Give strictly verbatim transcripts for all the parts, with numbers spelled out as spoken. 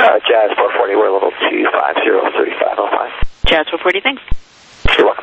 Uh, Jazz four forty, we're level two five zero, thirty-five oh five. Jazz four forty, thanks. You're welcome.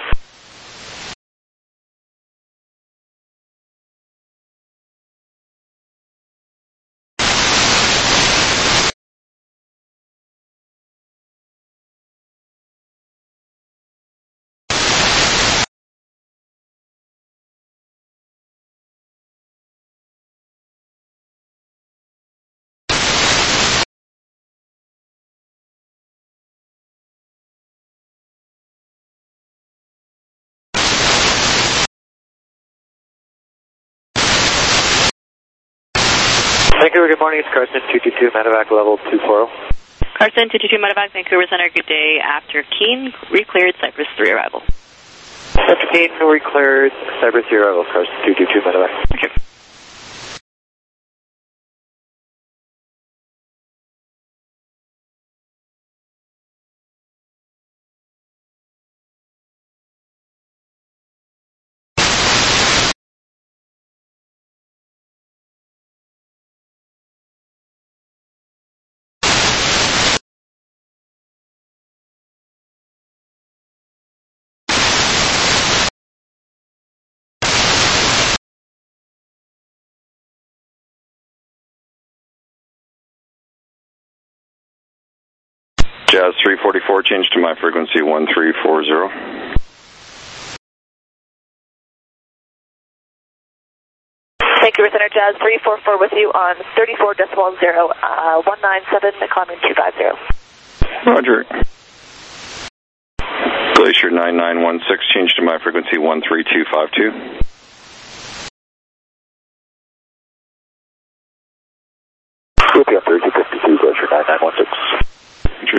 Vancouver, good morning. It's Carson, two two two, medevac level two four zero. Carson, two two two, medevac, Vancouver Center, good day. After Keene, recleared, Cypress three arrival. After Keene, recleared, Cypress three arrival, Carson, two two two, medevac. Okay. Jazz three forty-four, change to my frequency one three four zero. Vancouver Center, Jazz three four four with you on thirty-four decimal zero, uh, one nine seven, climbing two five zero. Roger. Glacier nine nine one six, change to my frequency one three two five two. Scoopy up thirty-two fifty-two, Glacier nine nine one six. Roger.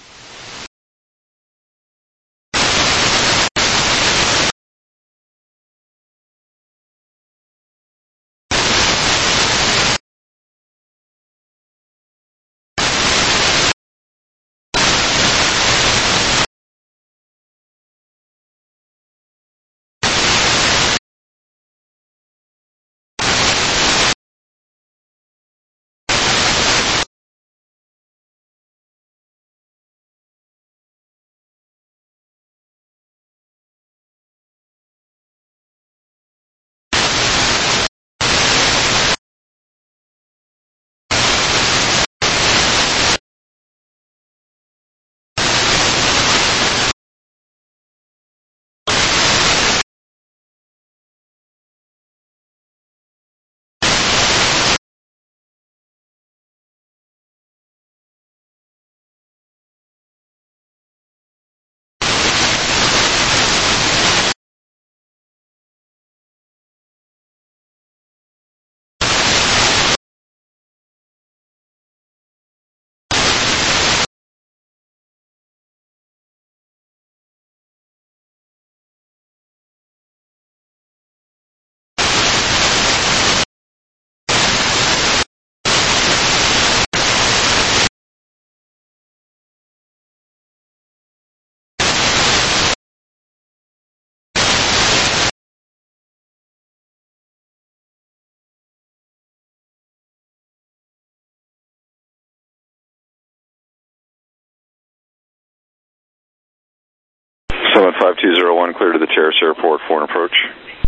Summit five two zero one, clear to the Terrace Airport for an approach.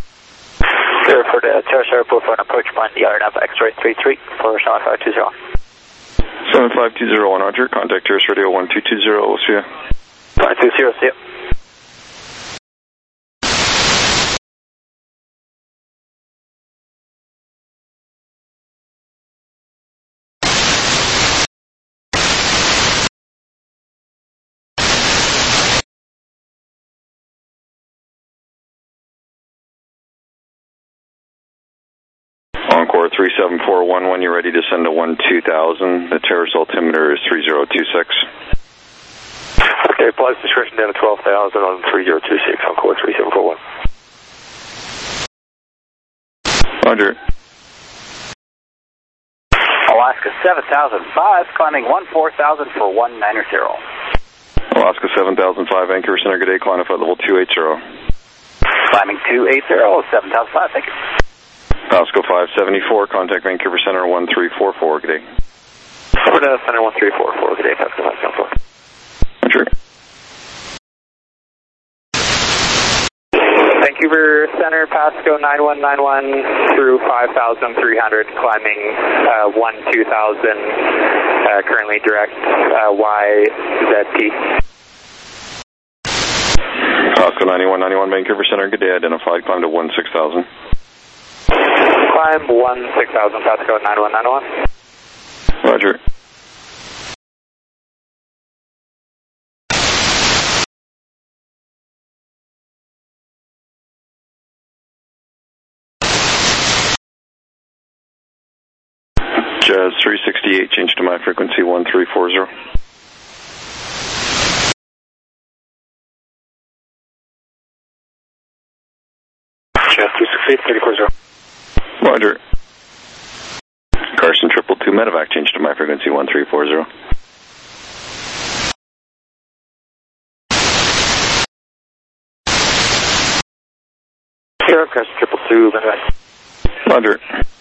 Clear for the Terrace Airport for an approach, mind the R N A V X-ray three three for Summit five two zero. Summit five two zero one, Roger. Contact Terrace Radio one two two zero, we'll see you. one two zero, see you. Encore three seven four one one, you're ready to send to one two thousand. The Terrace altimeter is three zero two six. Okay, applies discretion down to twelve thousand on three zero two six, Encore three seven four one. Roger. Alaska seven thousand five, climbing one four thousand for one niner zero. Alaska seven thousand five, Vancouver Center, good day, climb at level two eight zero. Climbing two eight zero, seven thousand five, thank you. Pasco five seventy-four, contact Vancouver Center one three four four, good day. Over to Center one three four four, good day, Pasco five seven four. Roger. Vancouver Center, Pasco nine one nine one through five thousand three hundred, climbing uh, one two thousand, uh, currently direct uh, Y Z T. Pasco ninety-one ninety-one, Vancouver Center, good day, identified, climb to one six thousand. Climb one six thousand, Pasco nine one nine one. Roger. Jazz three sixty-eight, change to my frequency one three four zero. Jazz three sixty-eight, three four zero. Roger. Carson triple two medevac, change to my frequency one three four zero. Sierra Carson triple two medevac. Roger.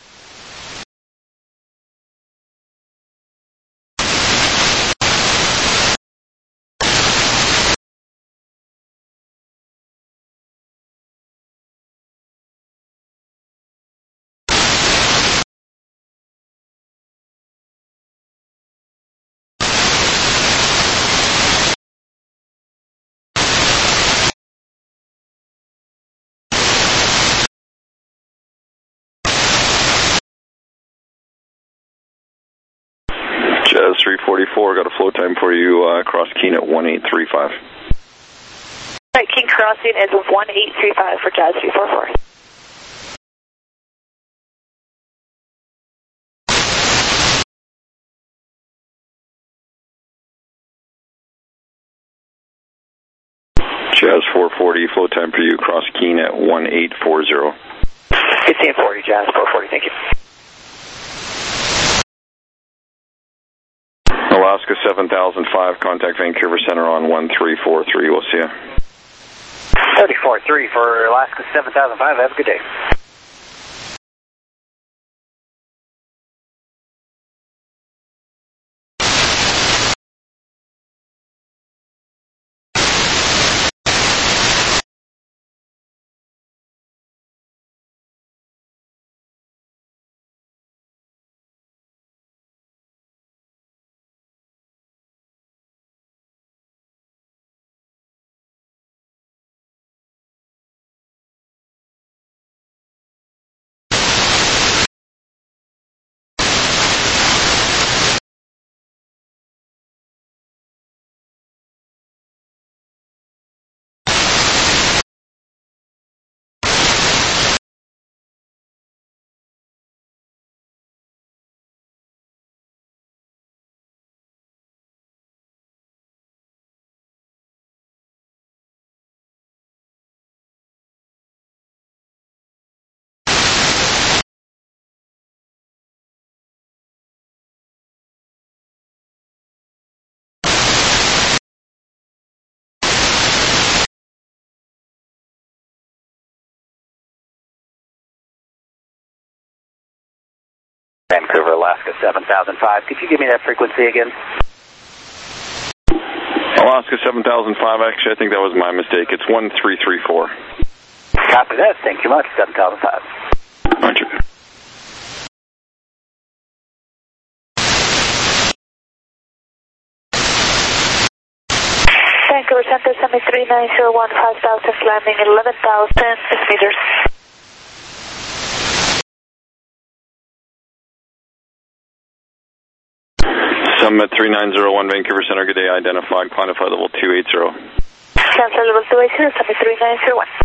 Jazz three forty-four, got a flow time for you, uh, cross Keene at one eight three five. Right, King crossing is one eight three five for Jazz three four four. Jazz four forty, flow time for you, cross Keene at one eight four zero. fifteen forty, Jazz four forty, thank you. Alaska seven thousand five, contact Vancouver Center on one three four three, we'll see you. thirty-four three for Alaska seven thousand five, have a good day. Vancouver, Alaska seven thousand five. Could you give me that frequency again? Alaska seven thousand five, actually, I think that was my mistake. It's one three three four. Copy that. Thank you much. seven thousand five. Roger. Vancouver Center, Semi three nine zero one, five thousand, landing eleven thousand meters. Summit three nine zero one, Vancouver Center, good day, identified, quantify level two eighty. Cancel level two eighty, Semi three nine zero one.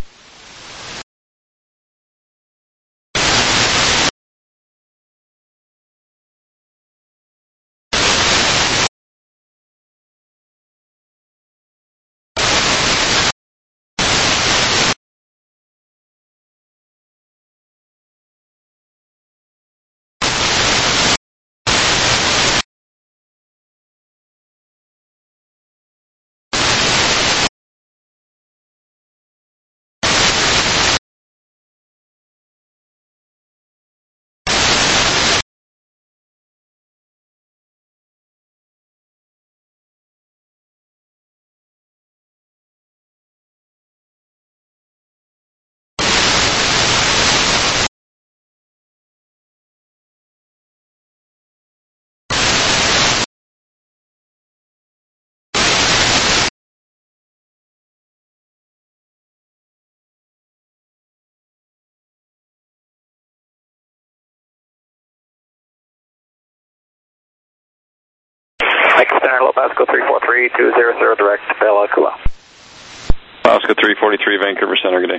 Thank you, Center, low Pasco three four three, two zero zero, direct Bella Kula. Pasco three forty-three, Vancouver Center, good day.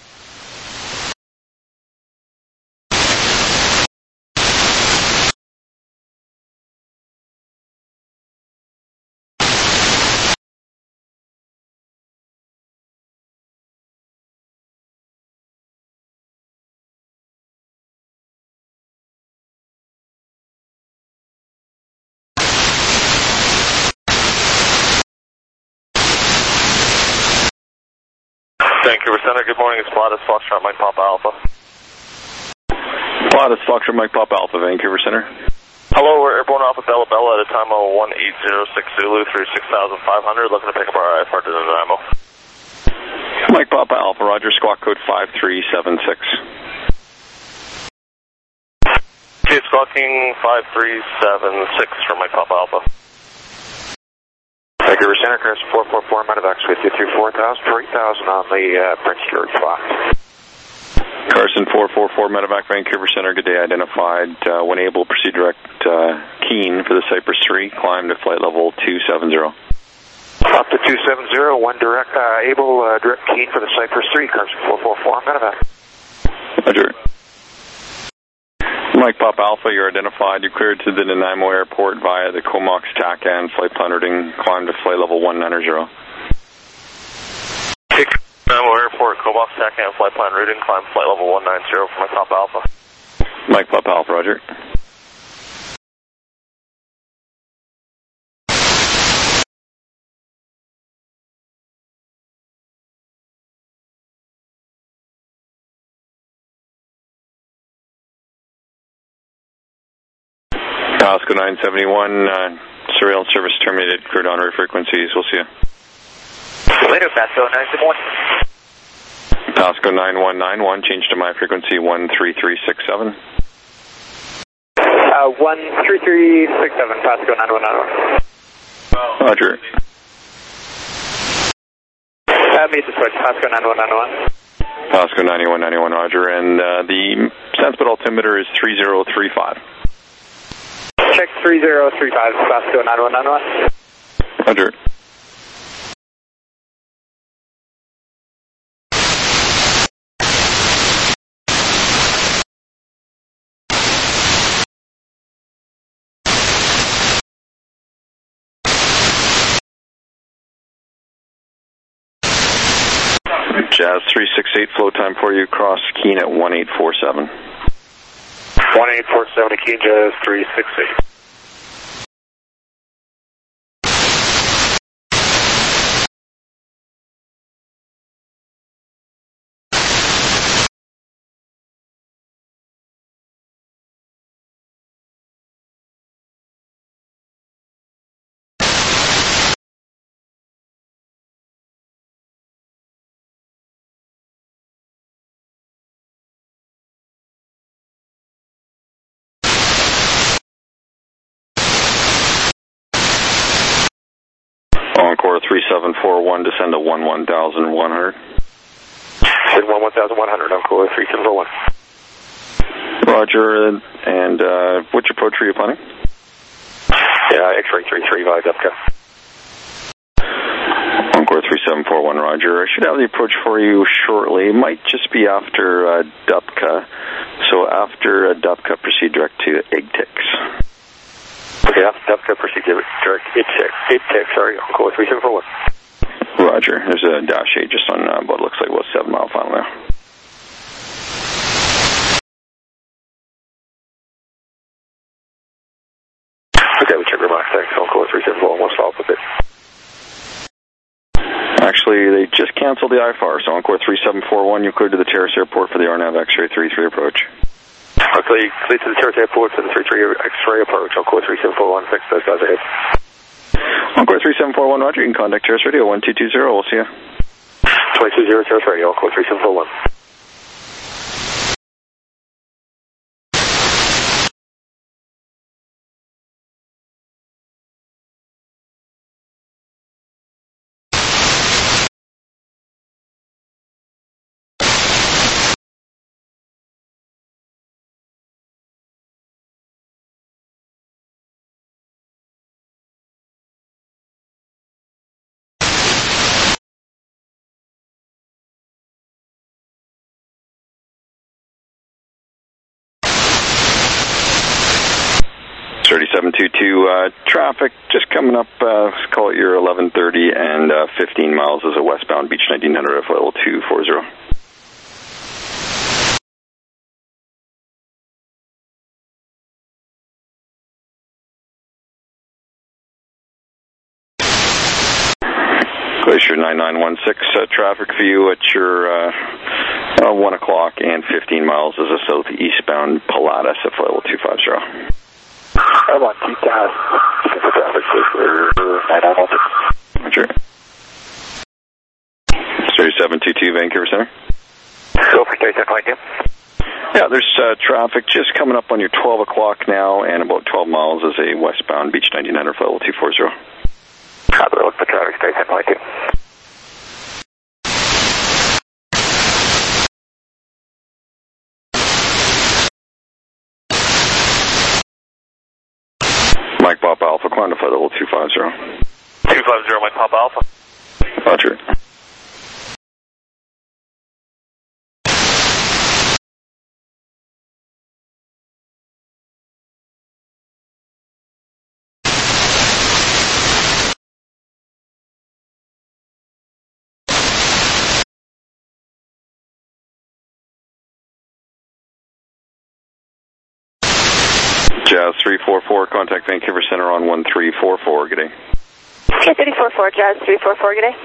Vancouver Center, good morning, it's Pilatus Foxtrot, Mike Papa Alpha. Pilatus Foxtrot, Mike Papa Alpha, Vancouver Center. Hello, we're airborne Alpha Bella Bella at a time of one eight zero six Zulu through six thousand five hundred, looking to pick up our I F R to Dynamo. Mike Papa Alpha, Roger, squawk code five three seven six. Okay, squawking five three seven six for Mike Papa Alpha. Vancouver Center, Carson four four four, Medevacs with you through four thousand, three thousand on the uh, Prince George spot. Carson four four four, Medevac, Vancouver Center, good day, identified. Uh, when able, proceed direct uh, Keene for the Cypress three, climb to flight level two seventy. Up to two seventy, one direct, uh, able, uh, direct Keene for the Cypress three, Carson four four four, Medevac. Roger. Mike Pop Alpha, you're identified. You're cleared to the Nanaimo Airport via the Comox T A C A N flight plan routing, climb to flight level one ninety. Nanaimo Airport, Comox T A C A N flight plan routing, climb flight level one ninety for Mike Pop Alpha. Mike Pop Alpha, Roger. Pasco nine seventy-one, uh, surveillance service terminated, cleared on rate frequencies, we'll see you. Later, Pasco nine seventy-one. Pasco nine one nine one, change to my frequency one three three six seven. Uh, one three three six seven, Pasco nine one nine one. Roger. Uh, meet the switch, Pasco nine one nine one. Pasco ninety-one ninety-one, Roger, and uh, the Sanspit altimeter is three zero three five. Check three zero three five, Pasco nine one nine one. Roger. Jazz three six eight, flow time for you, cross Keene at one eight four seven. one eight four seven to Keene, Jazz three six eight. Encore three seven four one, descend to one one thousand one hundred. Descend one one thousand one hundred, Encore three seven four one. Roger, and uh, which approach are you planning? Yeah, X-ray three three by Dupka. Encore three seven four one, Roger. I should have the approach for you shortly. It might just be after uh, Dupka. So after uh, Dupka, proceed direct to Igtix. Okay, after Dupka, proceed direct Igtix. Igtix, sorry, Encore three seven four one. Roger. There's a dash eight just on uh, what looks like what seven mile final there. Okay, we check remarks. Thanks, Encore three seven four one. We'll stop with it. Actually, they just canceled the I F R, so Encore three seven four one, you cleared to the Terrace Airport for the R N A V X-ray three three approach. Okay, cleared to the Terrace Airport for the three three X-ray approach. Encore three seven four one, fix those guys ahead. Encore three seven four one, Roger, you can contact Terrace Radio one two two zero, we'll see you. twenty-two zero Terrace Radio, Encore three seven four one. thirty-seven two two, uh, traffic just coming up, uh, let's call it your eleven thirty and uh, fifteen miles as a westbound Beach nineteen hundred F level two forty. Glacier nine nine one six, uh, traffic for you at your uh, uh, one o'clock and fifteen miles as a southeastbound Pilatus at level two fifty. I want T T A S, traffic for nine nine one six. Roger. thirty-seven two two, Vancouver Center. Go for thirty-seven two. Yeah, there's uh, traffic just coming up on your twelve o'clock now and about twelve miles as a westbound Beach nineteen hundred level two forty. Have a look for traffic, thirty-seven two. Mike Pop Alpha, quantify level two fifty. two fifty, Mike Pop Alpha. Roger. Jazz three four four, contact Vancouver Center on one three four four, good day. Okay, three four four, Jazz three four four, good day.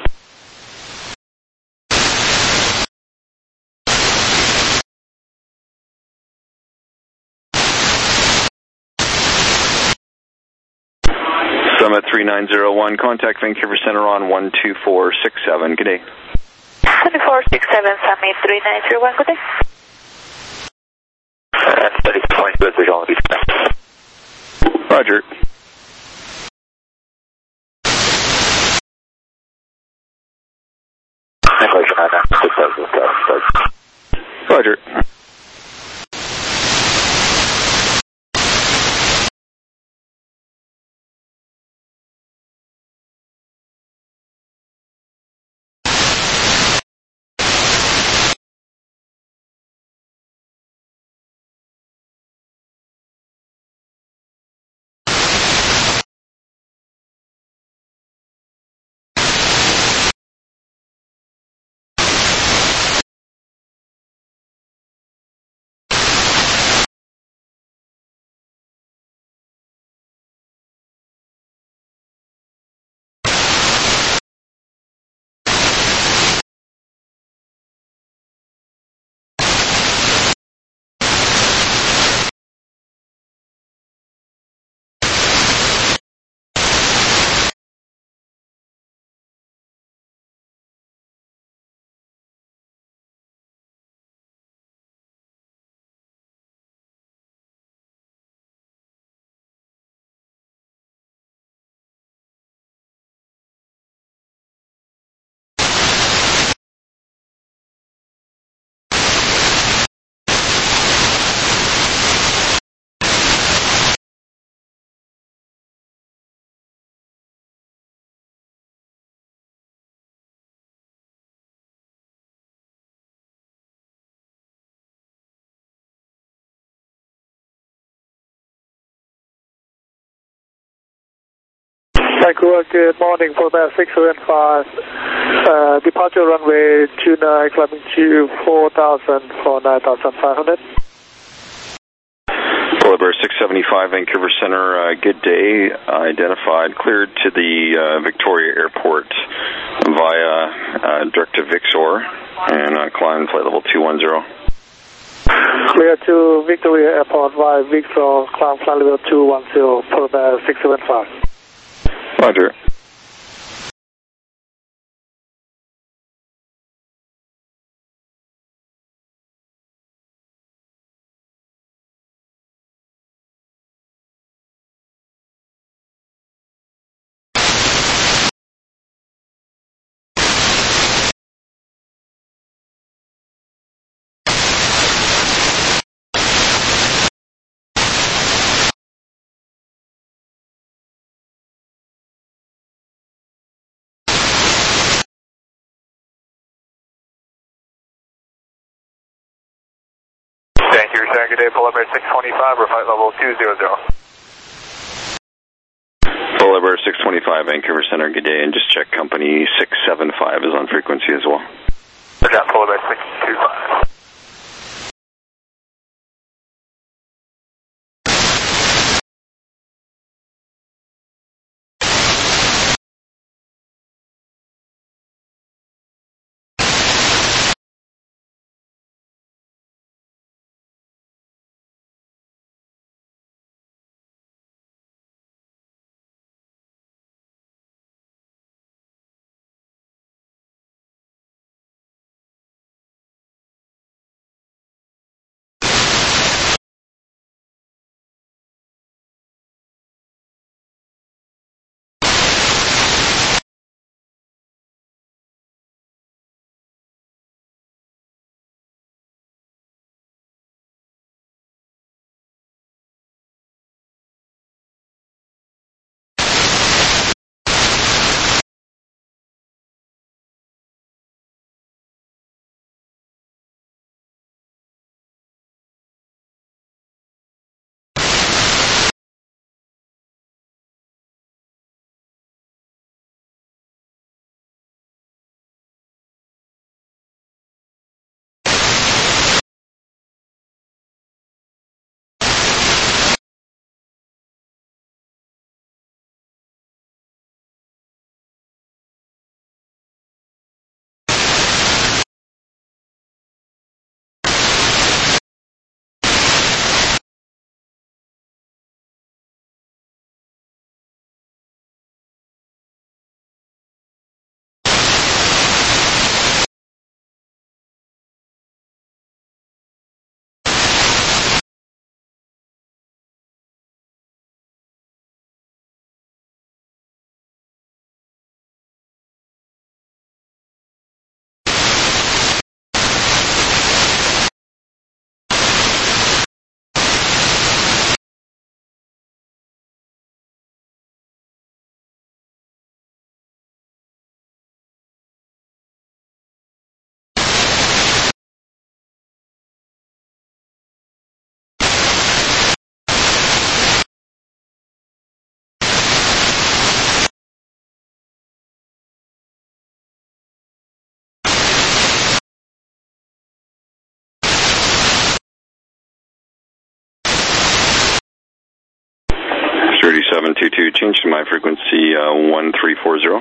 Summit three nine zero one, contact Vancouver Center on one two four six seven, good day. two four six seven, Summit three nine zero one, good day. And thirty-seven point two, visual on the beach. Roger. Roger. Vancouver, good morning for that six seven five. Uh, departure runway two nine, climbing to four thousand for nine thousand five hundred. Polar six seventy-five, Vancouver Center, uh, good day. Identified, cleared to the uh, Victoria Airport via uh, direct to Vixor and uh, climb flight level two one zero. Clear to Victoria Airport via Vixor, climb flight level two one zero for the six seven five. Roger. Thank you, Good day, Polar Bear six twenty-five, or flight level two zero zero. Boulevard six twenty-five, Vancouver Center, good day, and just check company six seven five is on frequency as well. Roger, Boulevard six two five. thirty-seven two two, change to my frequency uh, one three four zero.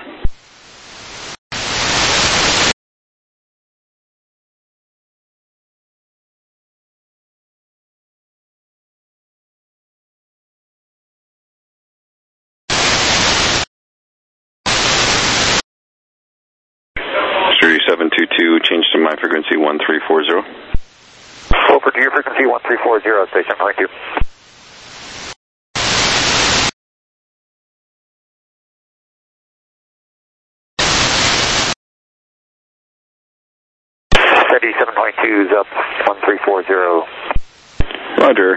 thirty-seven two two, change to my frequency one three four zero. Over to your frequency one three four zero, station point two. seven point two is up, one three four zero. Roger.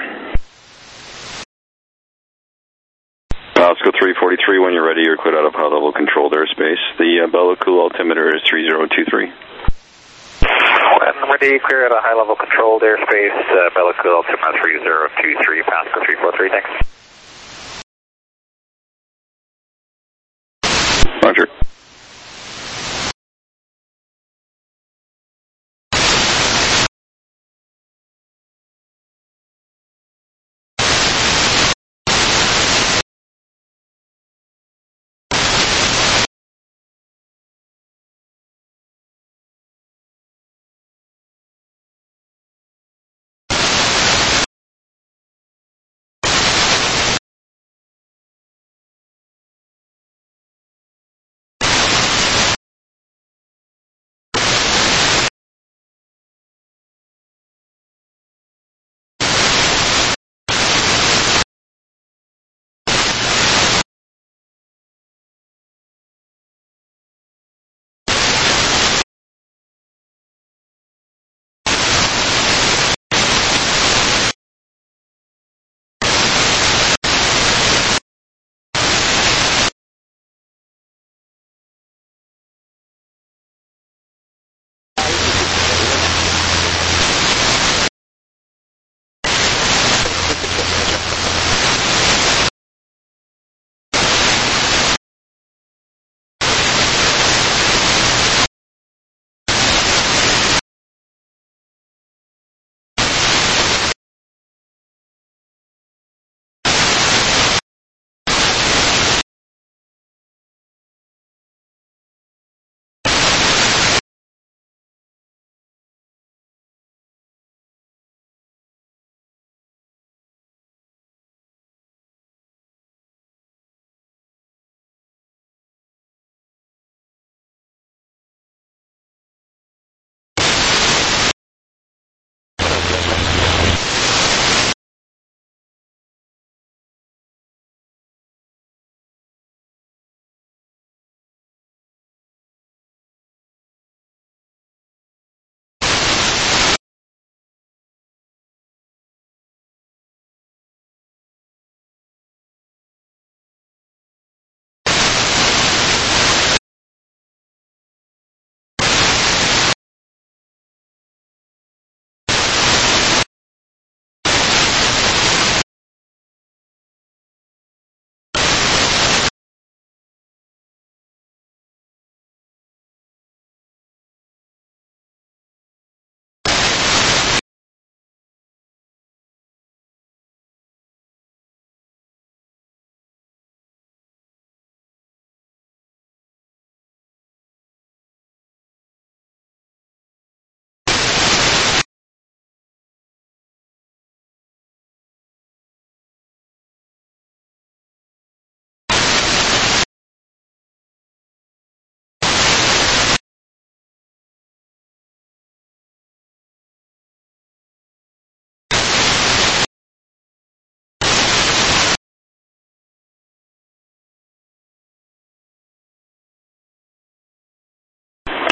Pasco three forty-three, when you're ready, you're cleared out of high-level controlled airspace. The uh, Bellecool altimeter is three zero two three. When ready, clear out of high-level controlled airspace, uh, Bellecool altimeter three zero two three, Pasco three forty-three, thanks. Roger.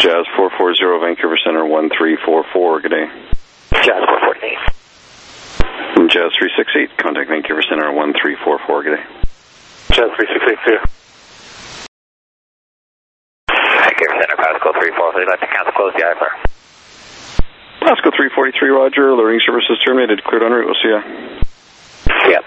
Jazz four forty, Vancouver Center one three four four, good day. Jazz four forty. Jazz three six eight, contact Vancouver Center one three four four, good day. Jazz three six eight, clear. Vancouver Center, Pascal three four three, like to cancel, close the I F R. Pascal three forty-three, roger, learning services terminated, cleared en route, we'll see ya. Yep.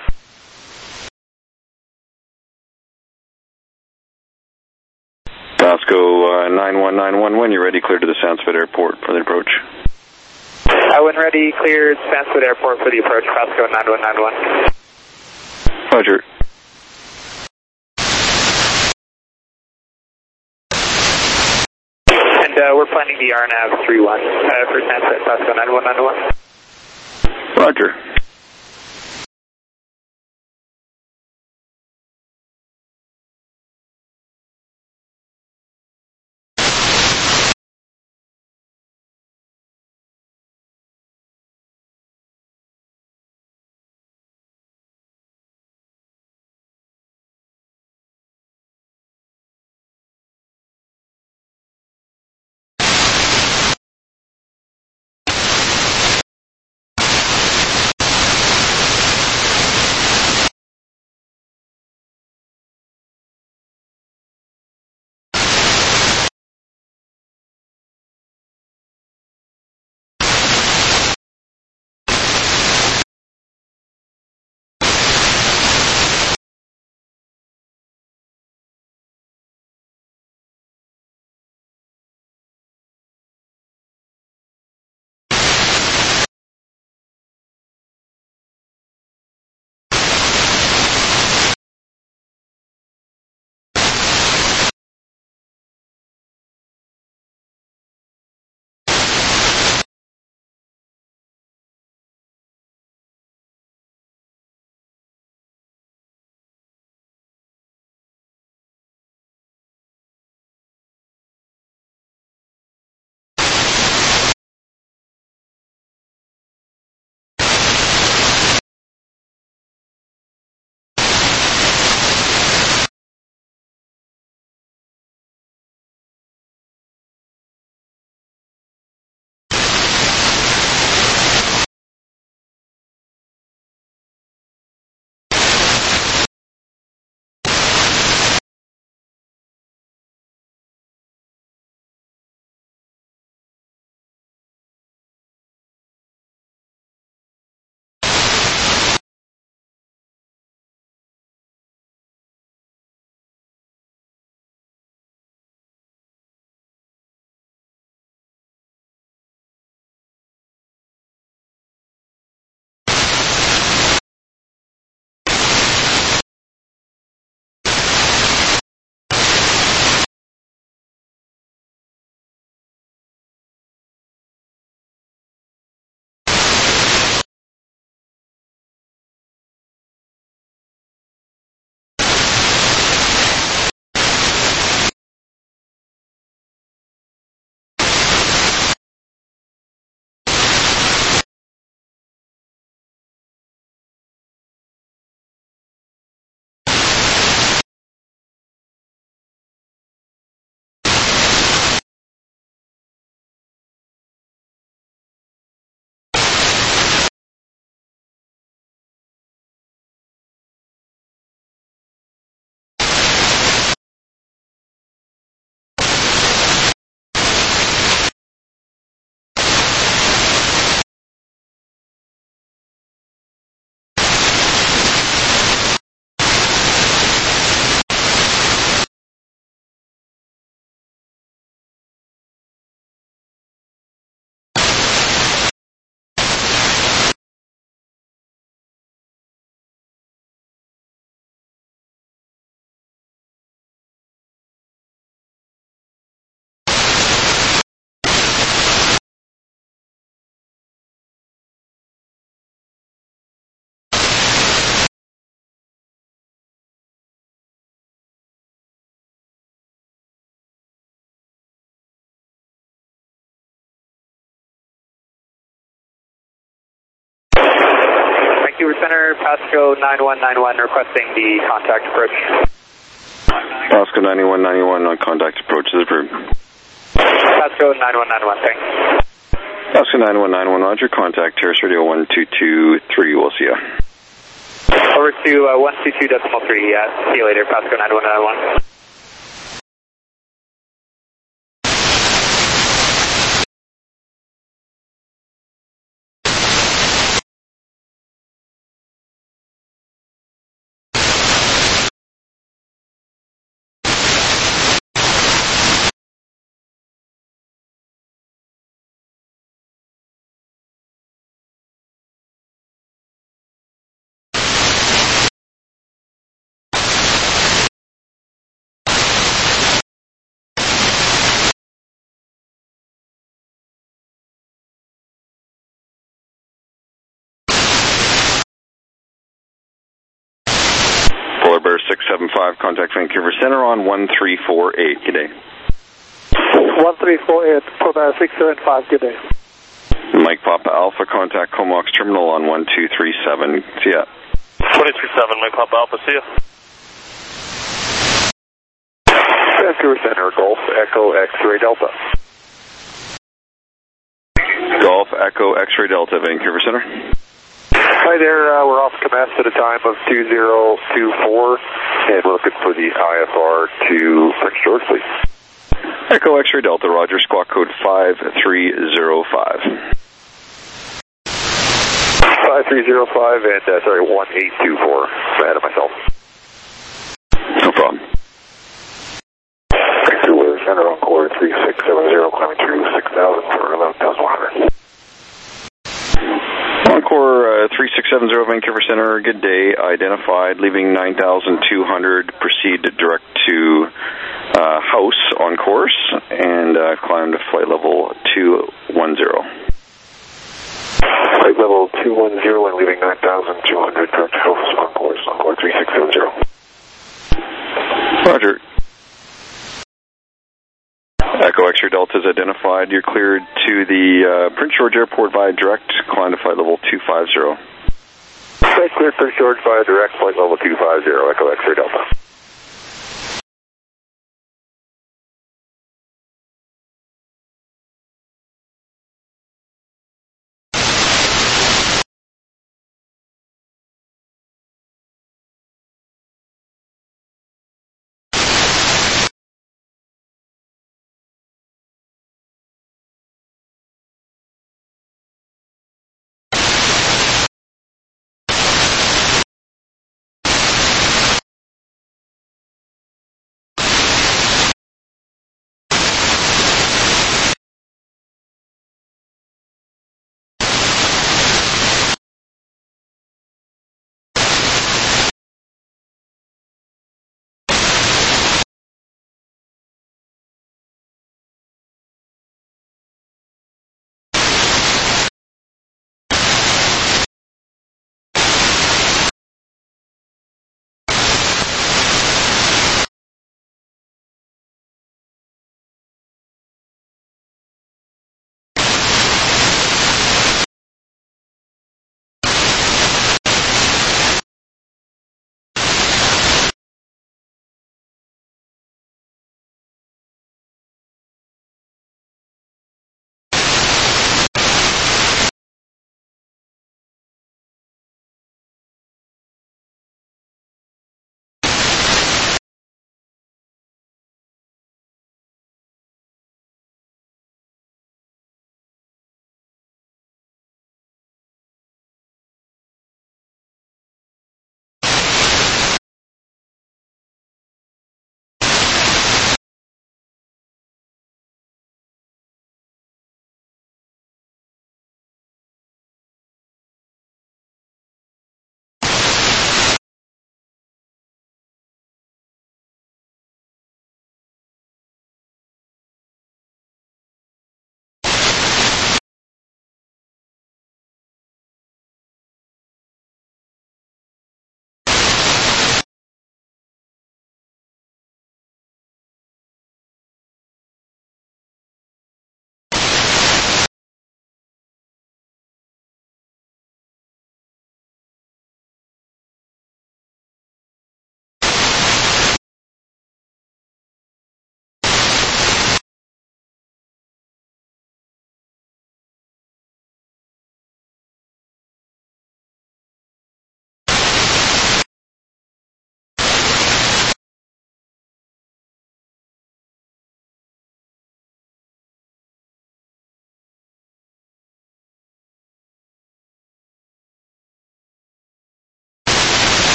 Pasco uh, nine one nine one, when you're ready, clear to the Sandsford Airport for the approach. Uh, when ready, cleared Sandsford Airport for the approach, Pasco nine one nine one. Roger. And uh, we're planning the R N A V three one uh, for Sandsford, Pasco nine one nine one. Roger. Vancouver Center, Pasco nine one nine one, requesting the contact approach. Pasco ninety-one ninety-one on contact approach is approved. Pasco Pasco nine one nine one, thanks. Pasco nine one nine one, roger. Contact Terrace Radio one two two three. We'll see you. Over to uh, one two two decimal three. Yeah, see you later, Pasco nine one nine one. Polar Bear six seven five, contact Vancouver Center on one three four eight. Good day. one three four eight, Polar Bear six seven five, good day. Mike Papa Alpha, contact Comox Terminal on one two three seven. See ya. twenty three seven, Mike Papa Alpha, see ya. Vancouver Center, Golf Echo X-Ray Delta. Golf Echo X-Ray Delta, Vancouver Center. Hi there, uh, we're off Comas at a time of two zero two four, and we're looking for the I F R to Prince George, please. Echo X-Ray Delta, roger. Squawk code five three zero five. five three zero five and, uh, sorry, one eight two four. I'm ahead of myself. No problem. Vancouver Center on core three six seven zero, climbing through six thousand for eleven thousand one hundred. Encore uh, three six seven zero, Vancouver Center, good day. Identified, leaving nine thousand two hundred. Proceed direct to uh, house on course, and uh, climbed to flight level two one zero. Flight level two one zero and leaving nine thousand two hundred, direct to house on course, on core three six seven zero. Roger. Echo X-Ray Delta is identified. You're cleared to the uh, Prince George Airport via direct. Climb to flight level two five zero. Flight cleared Prince George via direct, flight level two five zero, Echo X-Ray Delta.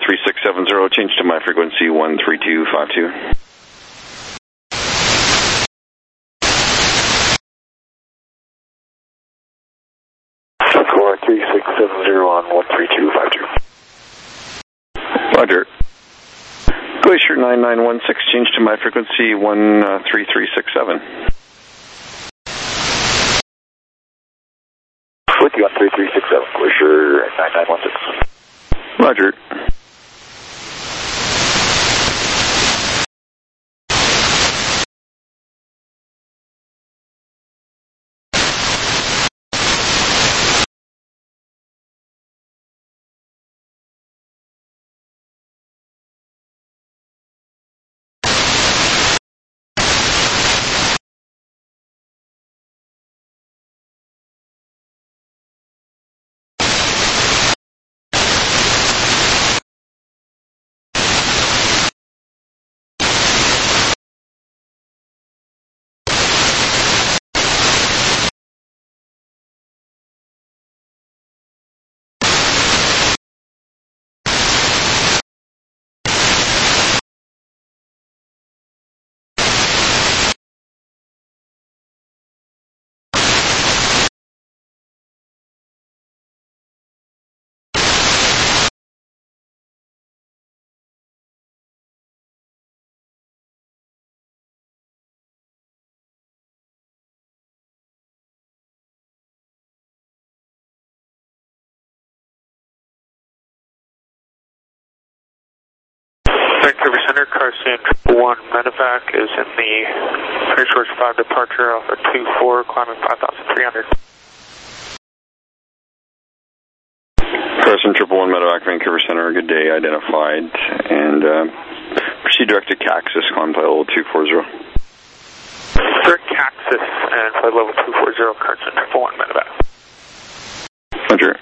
three six seven zero, change to my frequency one three two five two. Score three six seven zero on one three two five two. Roger. Glacier nine nine one six, change to my frequency one three three six seven. With you on three three six seven, Glacier nine nine one six. Roger. Vancouver Center, Carson one medevac is in the Air Source five departure Alpha two four, climbing five thousand three hundred. Carson triple one medevac, Vancouver Center, good day, identified, and uh, proceed direct to Caxis, climb flight level two four zero. Direct Caxis and flight level two four zero, Carson triple one medevac. Roger.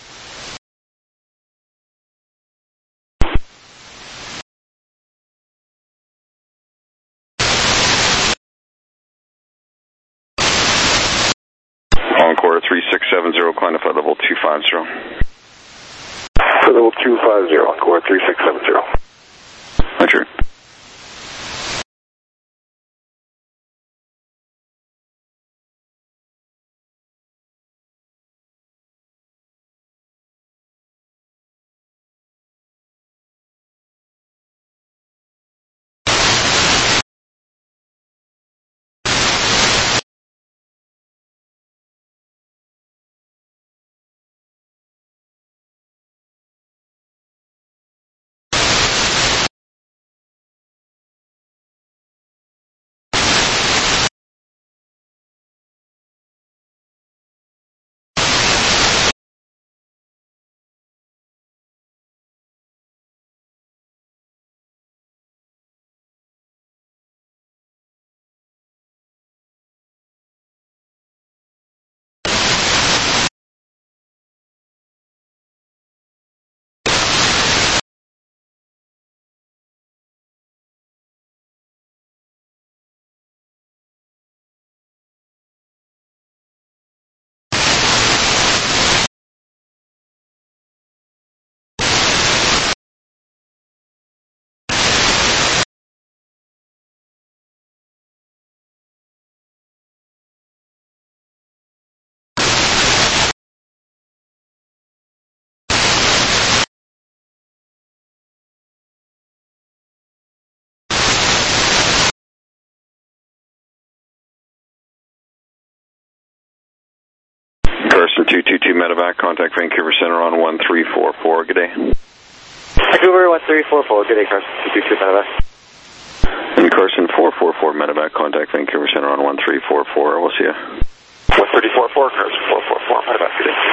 Encore three six seven zero, climb to flight level two five zero. Flight level two five zero, Encore three six seven zero. Roger. Carson two two two medevac, contact Vancouver Center on one three four four, good day. Vancouver one three four four, good day, Carson two two two medevac. And Carson four four four medevac, contact Vancouver Center on one three four four, we'll see you. one three four four, Carson four four four medevac, good day.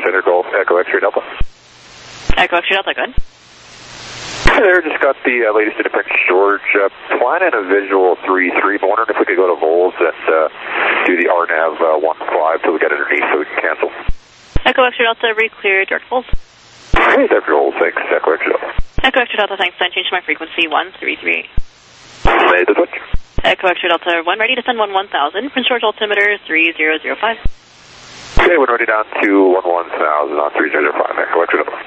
Center, Golf, Echo X-ray Delta. Echo X-ray Delta, go ahead. Hi there, just got the uh, latest into Prince George. Uh, planning a visual three three, but wondering if we could go to Vols and uh, do the R NAV uh, one five till we get underneath so we can cancel. Echo X-ray Delta, re-clear, direct Vols. Hey, that's Vols, thanks. Echo X-ray Delta. Echo X-ray Delta, thanks. Then change to my frequency, one three three. Made the switch. Echo X-ray Delta, one ready to send one one thousand. Prince George altimeter, three zero zero five. Okay, one ready down to one one thousand on three zero zero five. Echo X-ray Delta.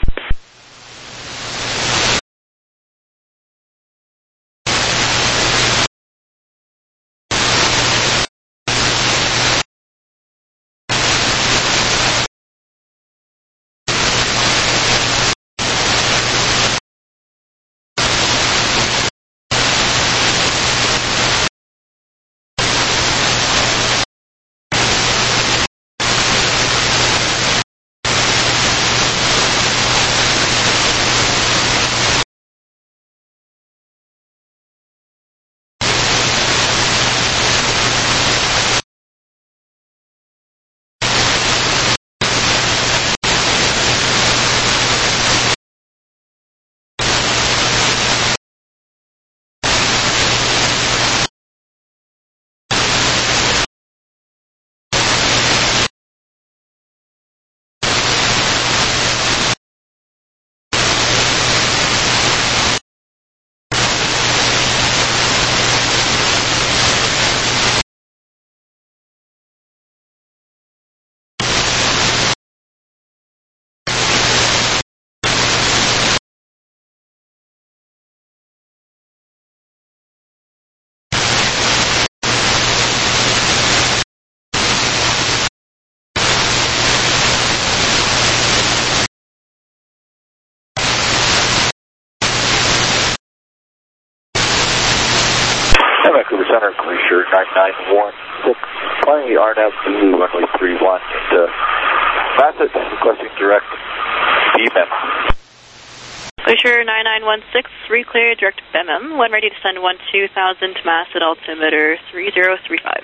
Vancouver Center, Glacier nine nine one six, flying the R NAV Zulu runway three one into Bassett, requesting direct B M M. Glacier nine nine one six, re-clear, direct B M M, when ready to send one two thousand to mass at altimeter three zero three five.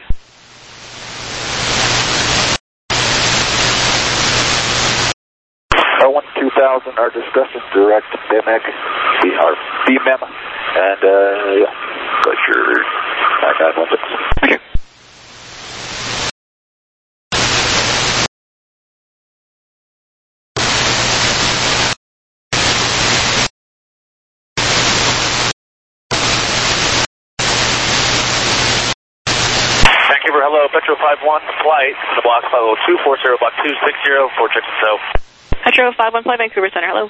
R one two thousand, our discussion direct B M X, our B M M, and uh, yeah, Glacier nine nine one six. Okay. Vancouver, hello, Petro five one, flight, the block five oh two, four zero, block two six zero, four trips and so. Petro five one, flight Vancouver Center, hello.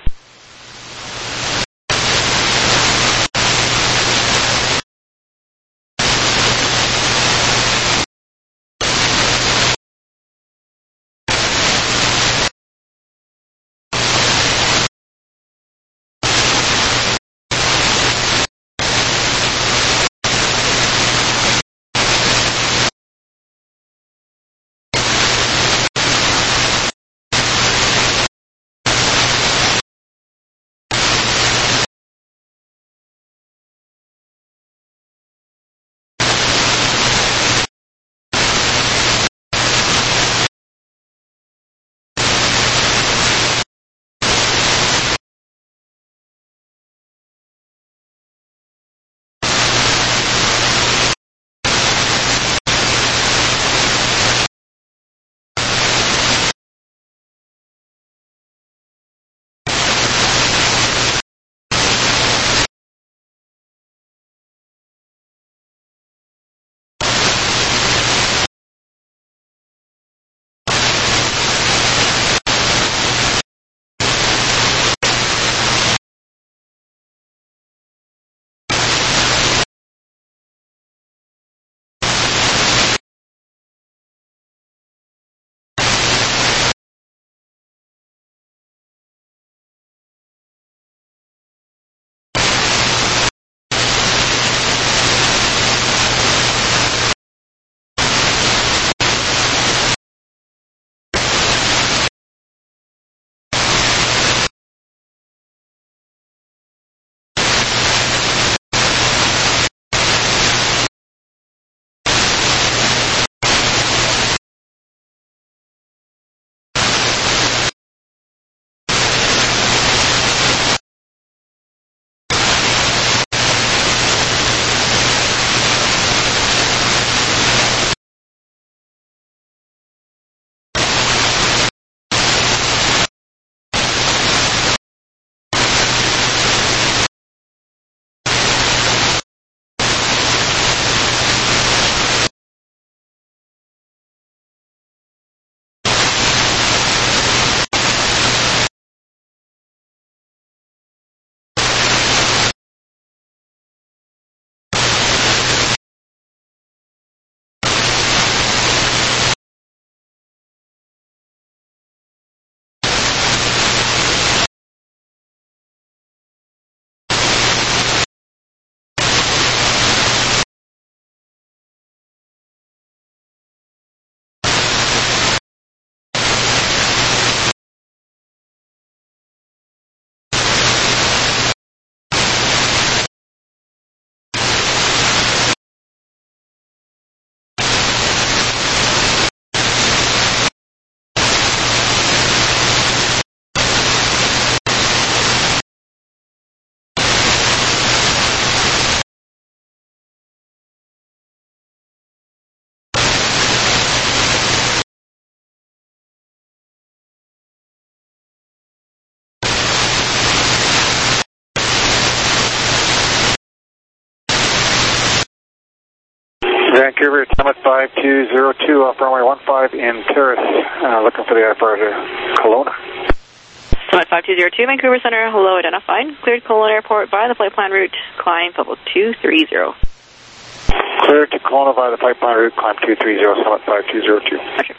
Vancouver, Summit five two zero two, off runway one five in Paris, uh, looking for the I F R to Kelowna. Summit five two zero two, Vancouver Center, hello, identified. Cleared Kelowna Airport via the flight plan route, climb level two three zero. Cleared to Kelowna via the pipeline route, climb two three zero, Summit five two zero two. Okay.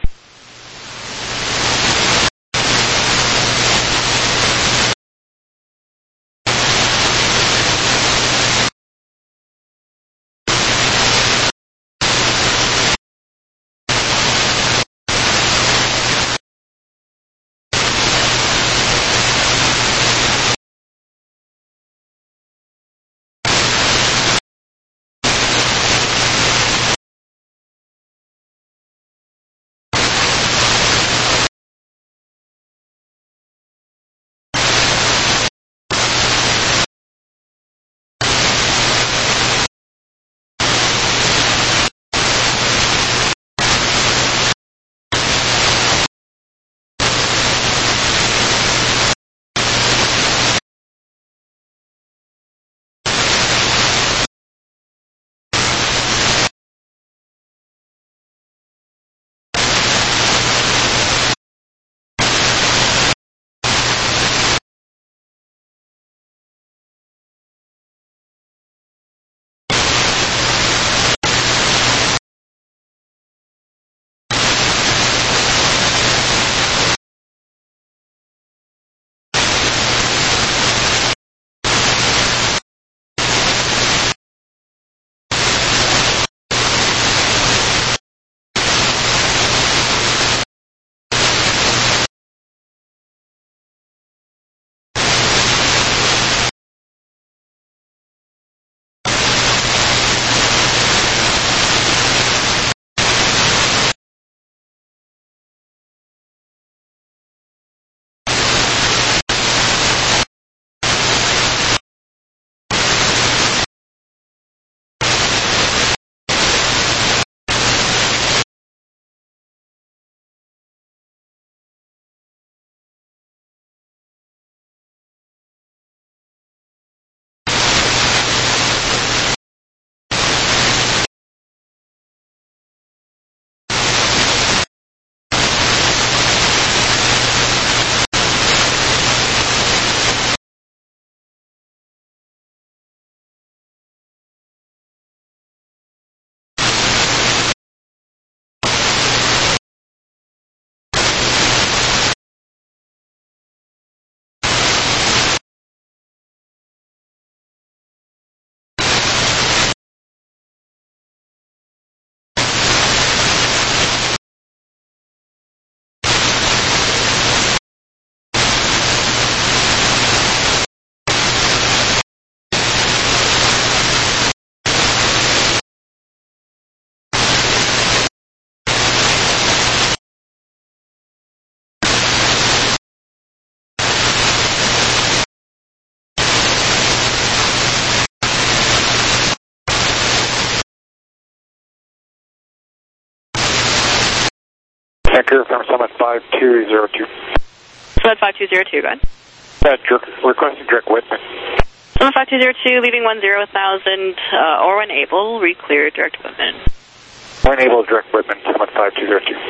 Vancouver from Summit five two zero two. Summit five two zero two, go ahead. Uh, direct, requesting direct Whitman. Summit five two zero two, leaving one zero thousand, uh, or when able, re-clear direct Whitman. When able, direct Whitman, Summit five two zero two.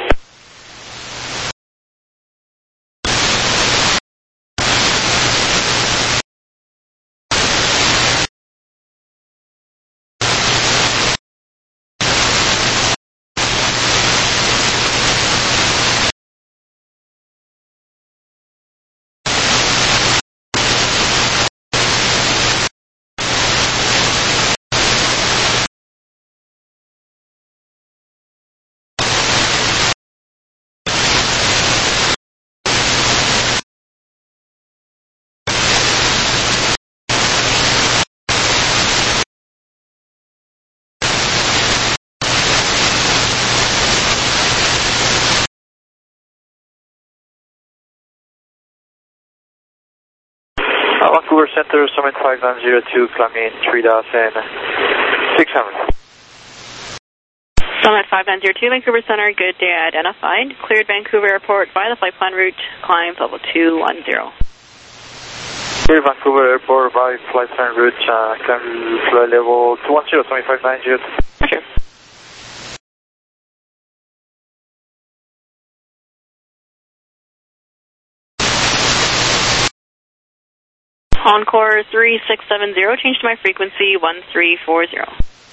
Vancouver Center, Summit five nine zero two, climbing three thousand six hundred. Summit five nine zero two, Vancouver Center, good day identified. Cleared Vancouver Airport via the flight plan route, climb level two one zero. Cleared Vancouver Airport via flight plan route, uh, climb flight level two one zero, Summit five nine zero two. Roger. Encore three six seven zero, change to my frequency one three four zero.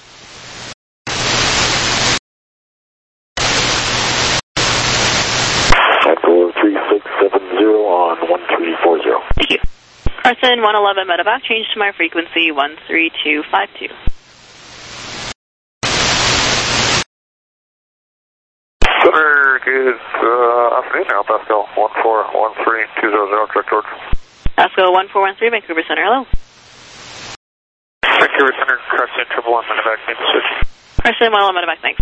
Encore three six seven zero on one three four zero. Thank you. Carson one eleven medevac, change to my frequency one three two five two. Center, good uh, afternoon now, Pascal one four one three two zero zero, direct towards. Pascal one four one three, Vancouver Center, hello. Vancouver Center, Carson triple one medevac, main switch. Carson one eleven medevac, thanks.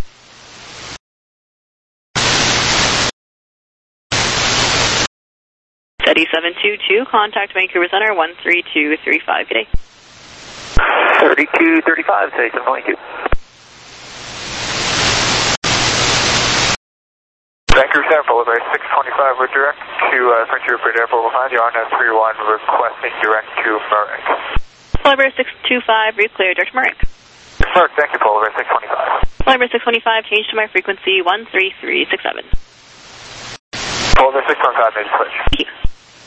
Steady seven two two, contact Vancouver Center one three two three five, good day. thirty-two thirty-five, say seven twenty-two. Vancouver Center, Boulevard six twenty-five, we're direct to uh, Frontier Airport Airport behind you, R N A V three one, requesting direct to Murrick. Boulevard six two five, re-clear, direct to Murrick. Murrick, thank you, Boulevard six twenty-five. Boulevard six twenty-five, change to my frequency one three three six seven. Boulevard six twenty-five, major switch. Thank you.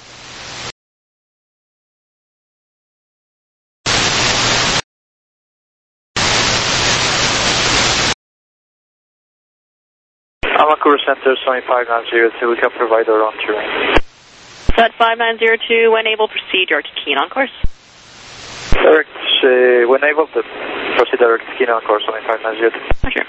Vancouver Center seventy-five nine zero two, we can provide our own terrain. Set five nine zero two, when able, proceed direct to Keen on course. Direct, uh, when able to proceed direct to Keen on course seventy-five nine zero two. Roger.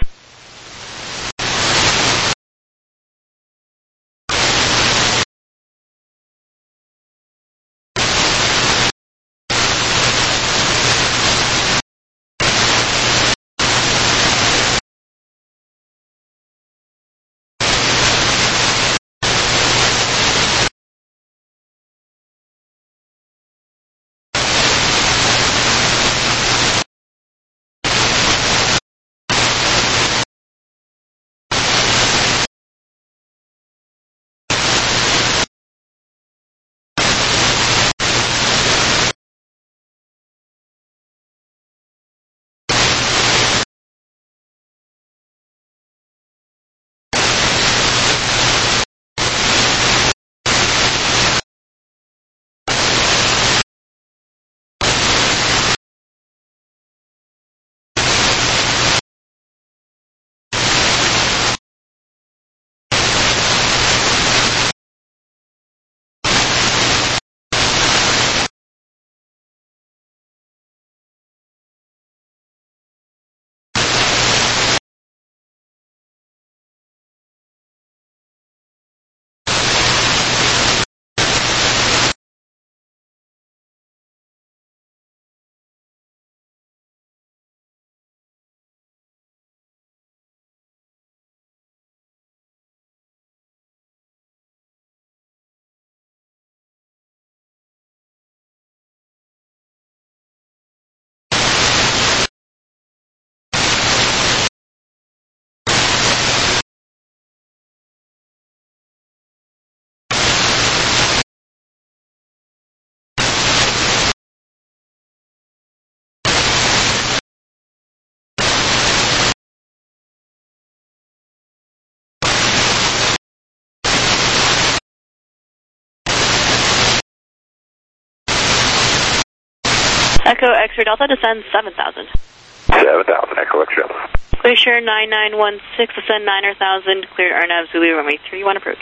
Echo X-ray Delta, descend seven thousand. seven thousand, Echo X-ray Delta. Glacier nine nine one six, descend nine thousand, cleared R N A V Zulu, runway three one approach.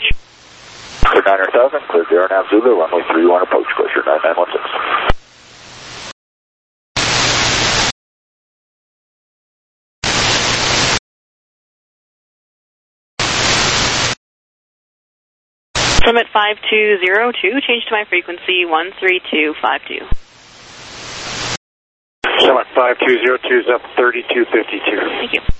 Clear nine thousand, clear the R N A V Zulu, runway three one approach, Glacier nine nine one six. Summit five two zero two, change to my frequency one three two five two. Summit five two zero two is up thirty-two fifty-two. Thank you.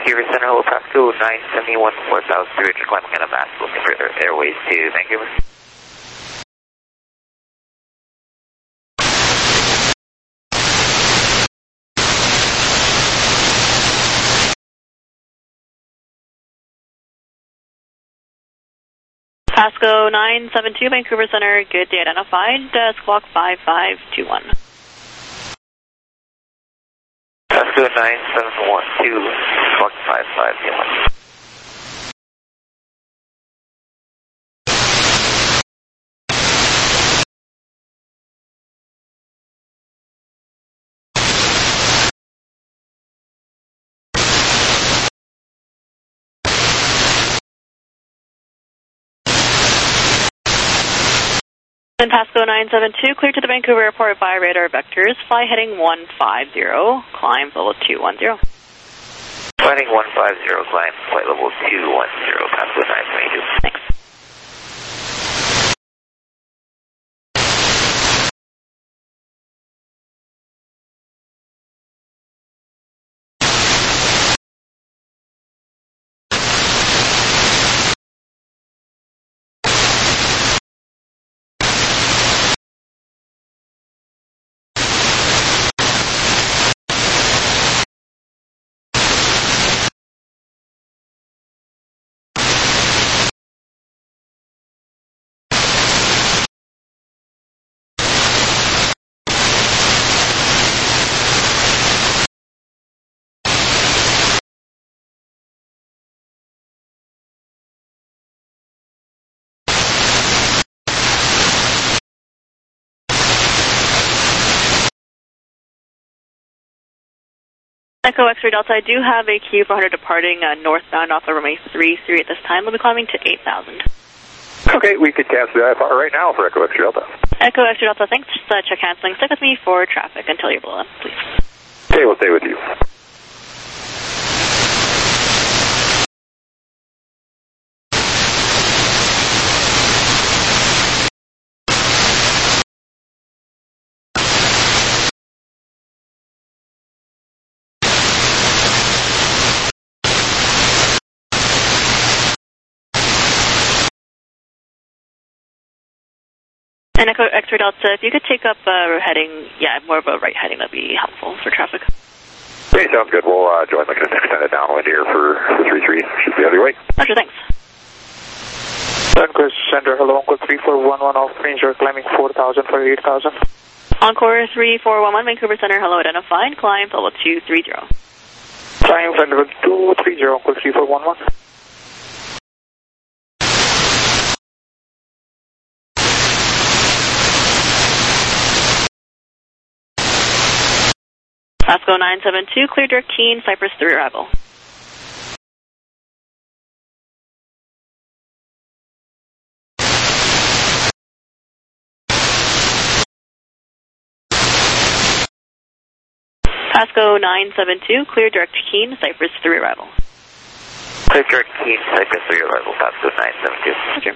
Vancouver Center, hello Pasco, nine seventy-one, four thousand three hundred, climbing on a mass, looking for airways to Vancouver. Pasco nine seven two, Vancouver Center, good day identified, uh, squawk five five two one. Pasco nine seven one two, squawk five five two one. And Pasco nine seven two, clear to the Vancouver Airport via radar vectors, fly heading one five zero, climb level two one zero. Flighting one five zero, climb flight level two one zero, Pasco nine seven two. Thanks. Echo X-ray Delta, I do have a Q four hundred departing uh, northbound off of runway three three at this time. We'll be climbing to eight thousand. Okay, we could cancel the I F R right now for Echo X-ray Delta. Echo X-ray Delta, thanks. Just uh, check canceling. Stick with me for traffic until you're below, please. Okay, we'll stay with you. And Echo X-ray Delta, if you could take up uh, heading, yeah, more of a right heading, that'd be helpful for traffic. Okay, sounds good. We'll uh, join like an extended downwind here for the three three. Should be on your way. Roger, thanks. Vancouver Center, hello, Encore three four one one off range, you're climbing four thousand for eight thousand. Encore three four one one, Vancouver Center, hello, identified, climb level two three zero. Climb level two three zero, Encore three four one one. Pasco nine seven two, clear direct Keene, Cypress three arrival. Pasco nine seven two, clear direct Keene, Cypress three arrival. Clear direct Keene, Cypress three arrival, Pasco nine seven two. Roger.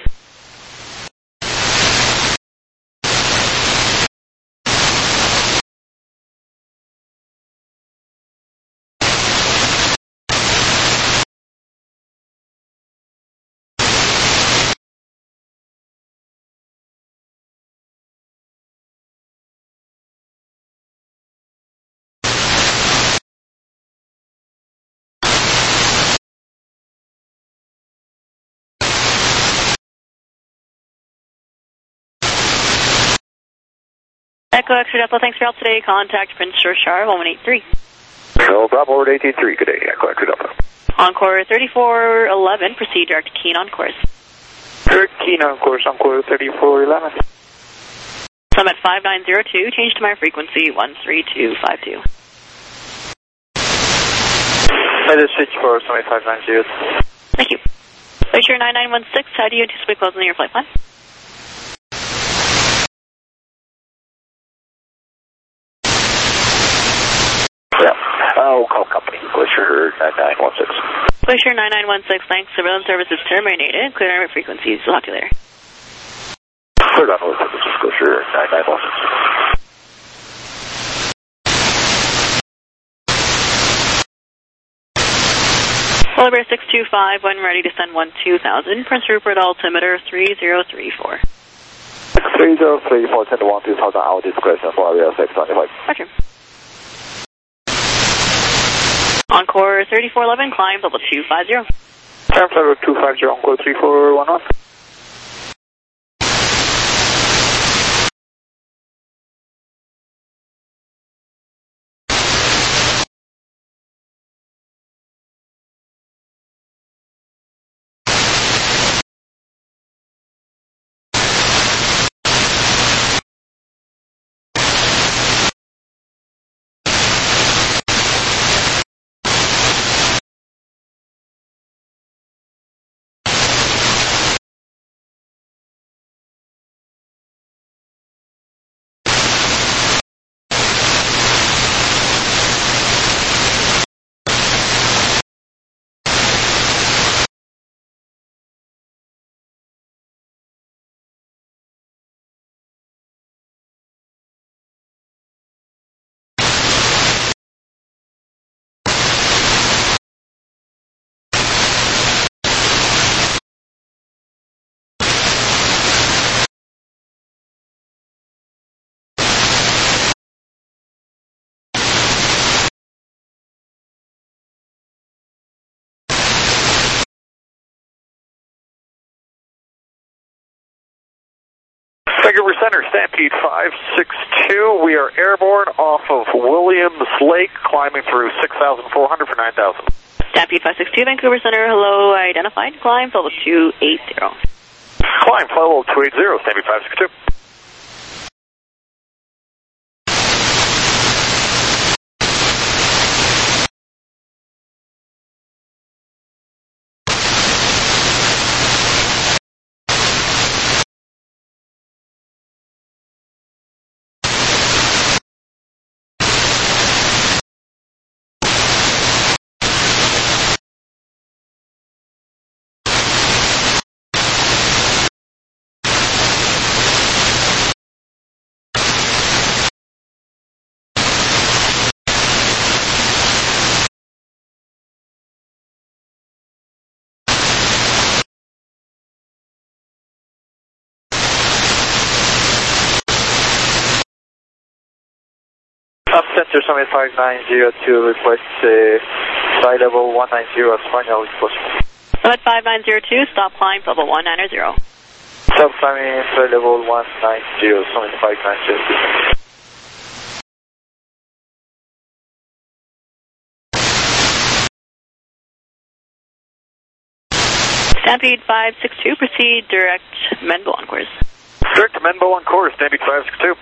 Echo X-ray Delta, thanks for your help today. Contact Prince George Tower, one one eight three. No problem, over to eighteen three. Good day, Echo X-ray Delta. Encore thirty-four eleven, proceed direct Keene on course. Direct Keene on course, Encore thirty-four eleven. Summit five nine zero two, change to my frequency one three two five two. I just switch for Summit five nine zero. Thank you. Glacier nine nine one six, how do you anticipate closing your flight plan? Yeah, I'll call company, Glacier nine nine one six. Glacier nine nine one six, thanks. Surveillance service is terminated. Clear our frequencies. We'll talk to you later. Cleared on with services, Glacier nine nine one six. Polar Bear six two five, when ready to send one two thousand. Prince Rupert altimeter three zero three four. three zero three four, send one two thousand out discretion for area six twenty-five. Roger. Encore thirty-four eleven, climb level two five zero. Climb level two five zero, Encore three four one one. Vancouver Center, Stampede five six two. We are airborne off of Williams Lake, climbing through six thousand four hundred for nine thousand. Stampede five six two, Vancouver Center, hello, identified, climb level two eight zero. Climb, flight level two eight zero, Stampede five six two. Up Center Summit five nine zero two, request uh, flight level one nine zero as final as possible. Summit five nine zero two, stop climb level one nine zero. Stop climbing flight level one nine zero, Summit five nine zero two. Stampede five six two, proceed direct Menbo on course. Direct to Menbo on course, Stampede five six two.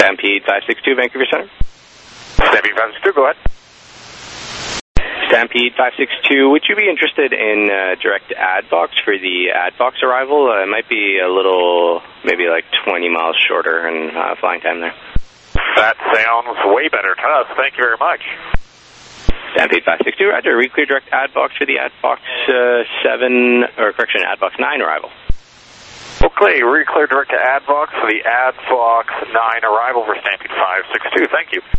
Stampede five six two, Vancouver Center. Stampede five six two, go ahead. Stampede five six two, would you be interested in uh, direct ad box for the ad box arrival? Uh, it might be a little, maybe like twenty miles shorter in uh, flying time there. That sounds way better to us. Thank you very much. Stampede five six two, roger. We clear direct ad box for the ad box uh, seven, or correction, ad box nine arrival. Okay, we clear direct to ad box for the ad box nine arrival for Stampede five six two. Thank you.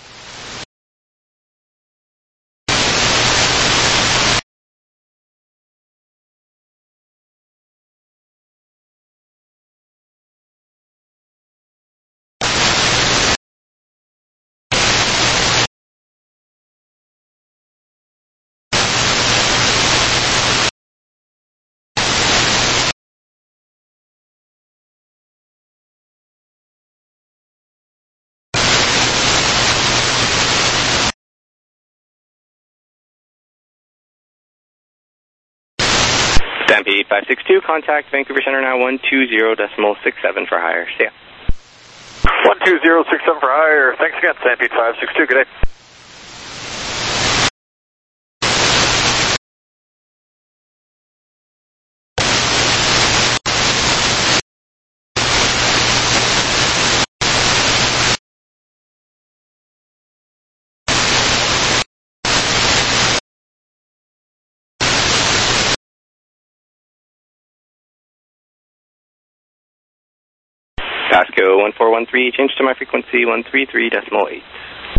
Stampede five six two, contact Vancouver Center now one two zero decimal six seven for higher. See ya. one two zero six seven for higher. Thanks again, Stampede five six two. Good day. Pasco one four one three, change to my frequency one three three decimal eight.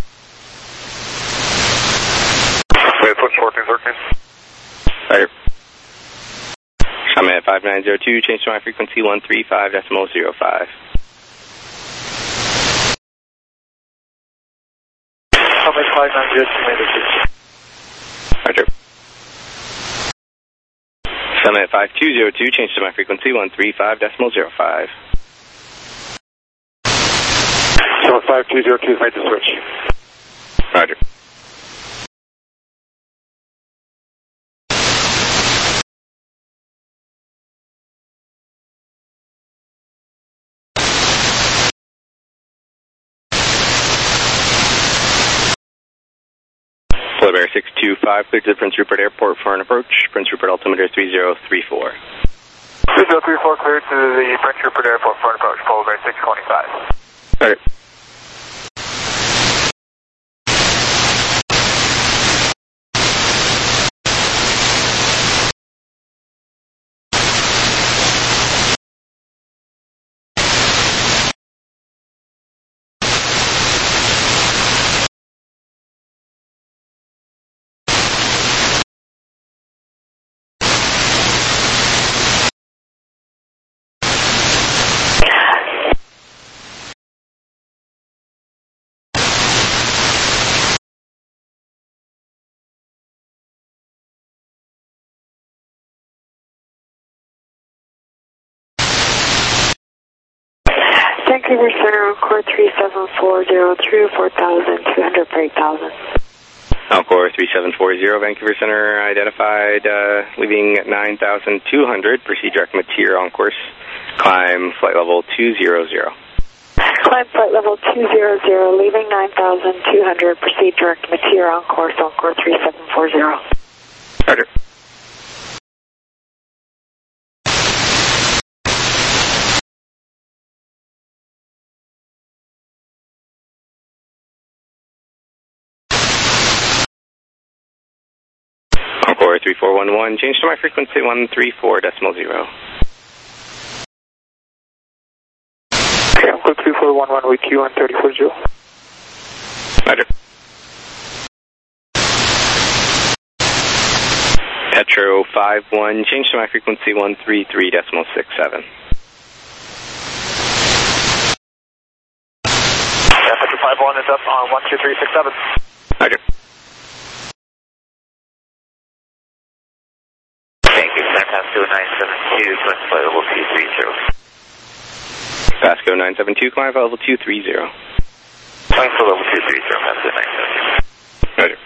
Wait, push fourteen thirteen. Roger. Summit five nine zero two, change to my frequency one three five decimal zero five. Summit five nine zero two, Roger. Summit five two zero two, change to my frequency one three five decimal zero five. Summit five two zero two has made the switch. Roger. Flip Air six two five, cleared to the Prince Rupert Airport for an approach. Prince Rupert altimeter three zero three four. three zero three four cleared to the Prince Rupert Airport for an approach. Polar Bear six twenty-five. Roger. Vancouver Center, Encore three seven four zero through four thousand two hundred for eight thousand. Encore three seven four zero, Vancouver Center, identified, uh, leaving at nine thousand two hundred, proceed direct Mateer on course, climb flight level two zero zero. Climb flight level two zero zero, leaving nine thousand two hundred, proceed direct Mateer on course, Encore three seven four zero. Roger. Encore three four one one, change to my frequency one three four decimal zero. Okay, Encore three four one one with you on thirty four zero. Roger. Petro five one, change to my frequency one three three decimal six seven. Yeah, Petro five one is up on one two three six seven. Roger. Thank you, San Pasco nine seven two, climb flight level two three zero. Pasco nine seven two, climb flight level two three zero. Climb flight level two three zero, Pasco nine seven two. Roger.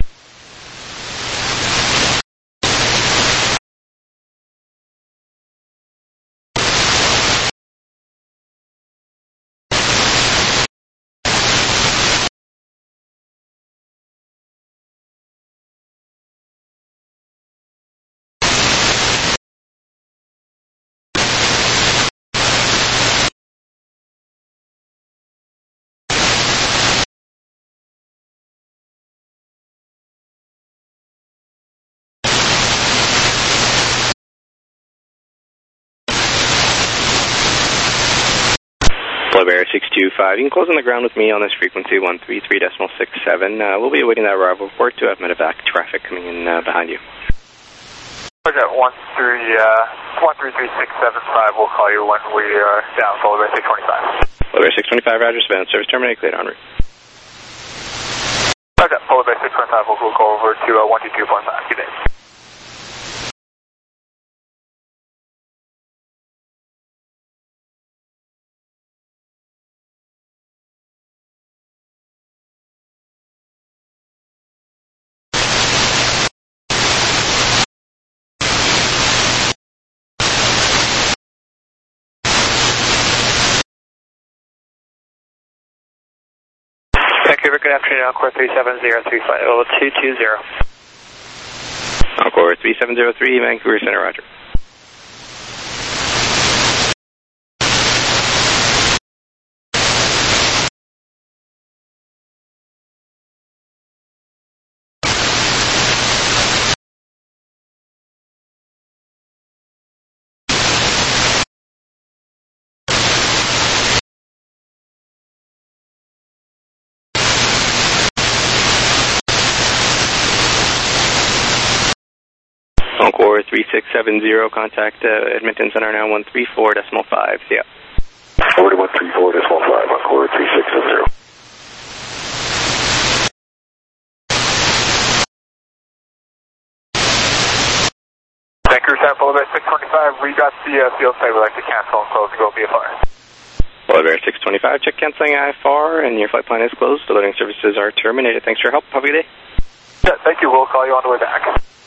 Hello, Bear six two five. You can close on the ground with me on this frequency, one three three point six seven. Uh, we'll be awaiting that arrival report to have medevac traffic coming in uh, behind you. Okay, one three, uh, one three three six seven five. We'll call you when we are down. Hello, Bear six twenty-five. Hello, Bear six twenty-five, Roger. Surveillance service terminated, cleared en route. Okay, Hello, Bear six twenty-five. We'll, we'll go over to uh, one two two point five. Good day. Vancouver, good afternoon, Encore three seven zero three five, level two two zero. Encore three seven zero three, Vancouver Center, Roger. Encore three six seven zero, contact uh, Edmonton Center now one three four point five. See ya. Over to one three four point five, Encore three six seven zero. Vancouver South Boulevard six twenty-five, we got the uh, field site. We'd like to cancel and close to go B F R. Boulevard six twenty-five, check canceling I F R, and your flight plan is closed. The loading services are terminated. Thanks for your help. Have a good day. Yeah, thank you. We'll call you on the way back.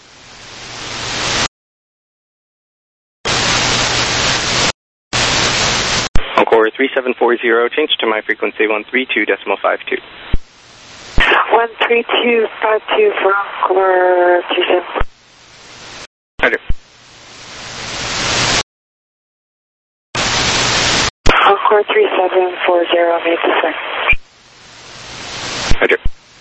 Encore three seven four zero, change to my frequency one three two point five two. one three two five two for Encore three seven. Roger. Encore three seven four zero, made the same. Roger.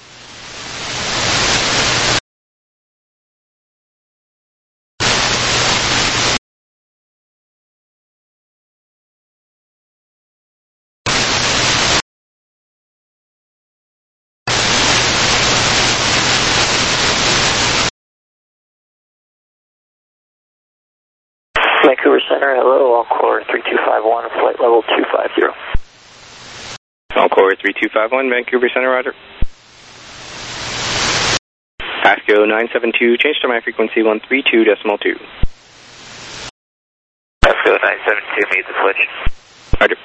Vancouver Center, hello, Encore three two five one, flight level two five zero. Encore three two five one, Vancouver Center, Roger. Pasco nine seven two, change to my frequency one three two point two. Pasco nine seven two, made the switch. Roger.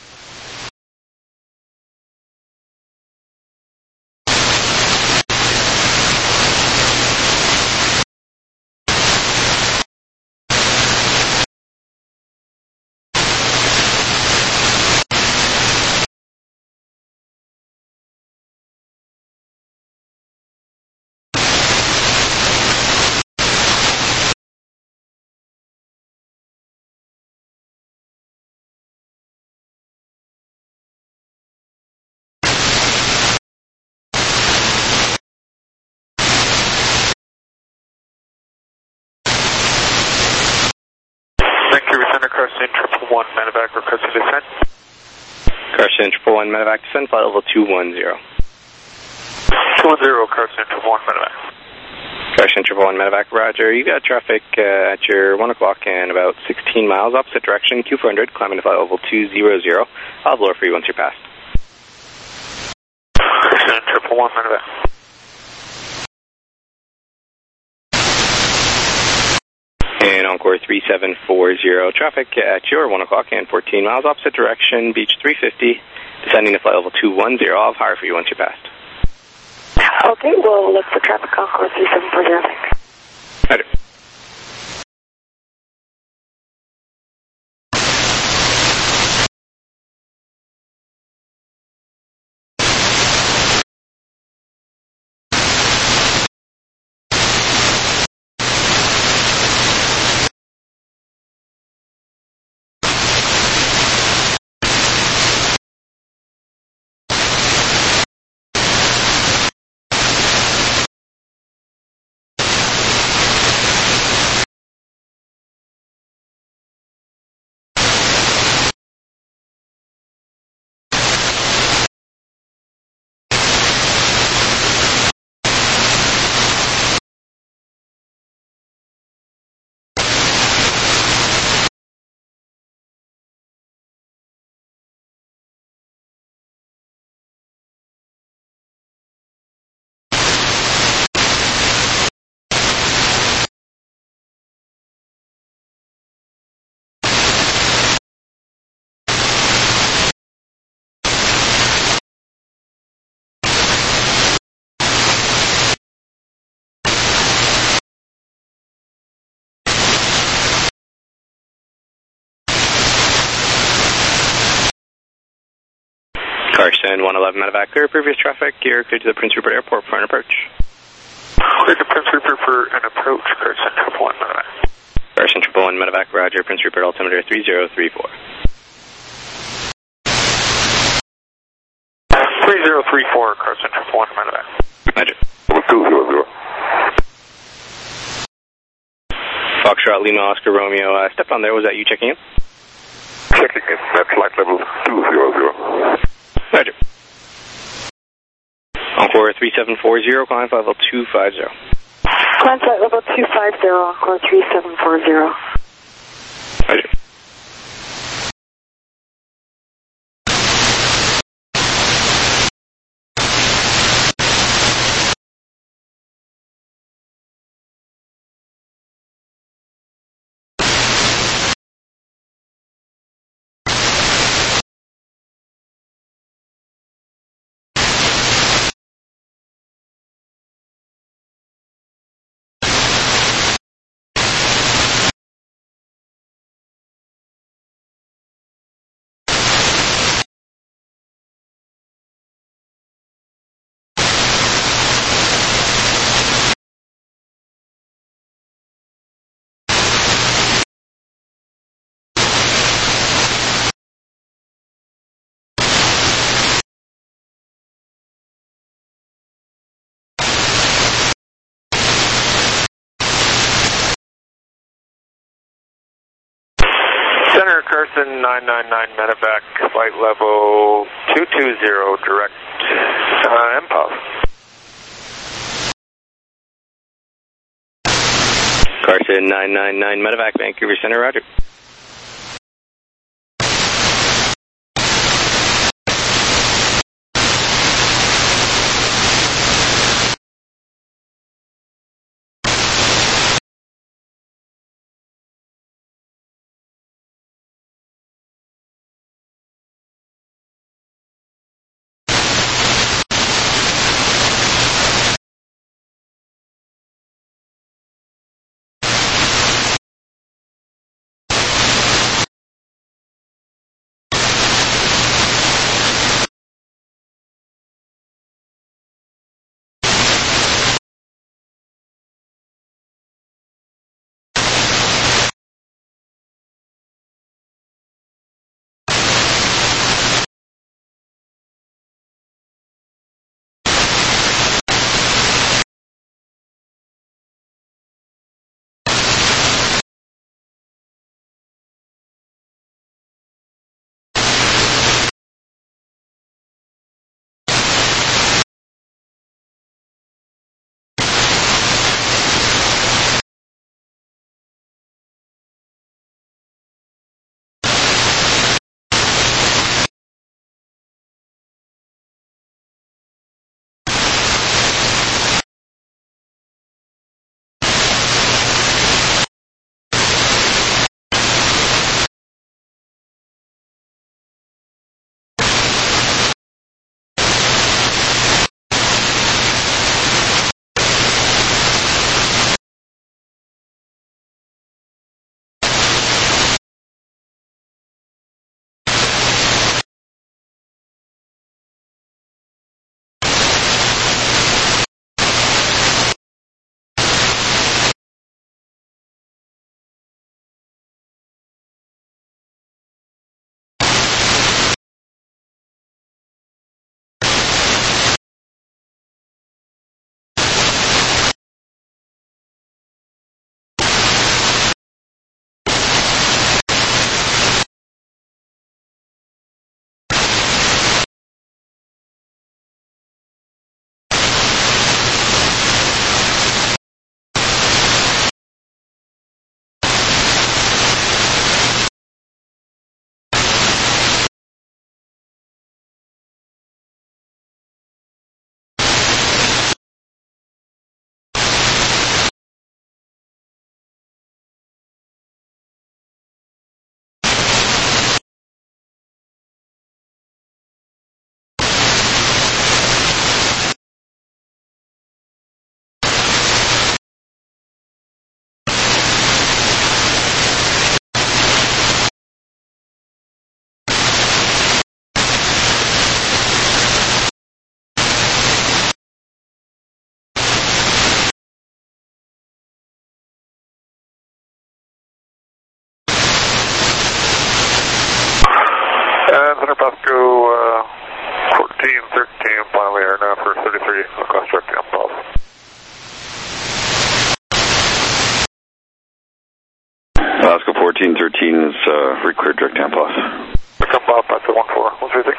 Vancouver Center, Carson triple one, medevac requesting descent. Carson triple one, medevac descent, flight level two one zero. two one zero, Carson triple one, medevac. Carson triple one, medevac, Roger. You got traffic uh, at your one o'clock and about sixteen miles opposite direction, Q four hundred, climbing to flight level two zero zero. I'll blow for you once you're past. Carson triple one, medevac. And Encore three seven four zero, traffic at your one o'clock and fourteen miles opposite direction, Beach three fifty, descending to flight level two one zero. I'll have higher for you once you're past. Okay, we'll look for traffic Encore three seven four zero. Roger. Carson one eleven medevac, clear previous traffic. You're clear to the Prince Rupert Airport for an approach. Clear to Prince Rupert for an approach, Carson triple one medevac. Carson triple one medevac, roger, Prince Rupert altimeter three zero three four. three zero three four, Carson triple one medevac. Roger. two zero zero. Foxtrot Lima Oscar Romeo, uh, step on there, was that you checking in? Checking in, that's flight level two zero zero. Roger. Encore three seven four zero, climb flight level two five zero. Climb flight level two five zero, Encore three seven four zero. Roger. Center Carson nine nine nine medevac, flight level two two zero, direct uh, M P O S. Carson nine nine nine medevac, Vancouver Center, roger. Center, Pasco uh, fourteen thirteen, finally air now for thirty-three, across direct to Impulse. Pasco fourteen thirteen is uh, recleared direct to Impulse. Come off, Pasco one four one three six.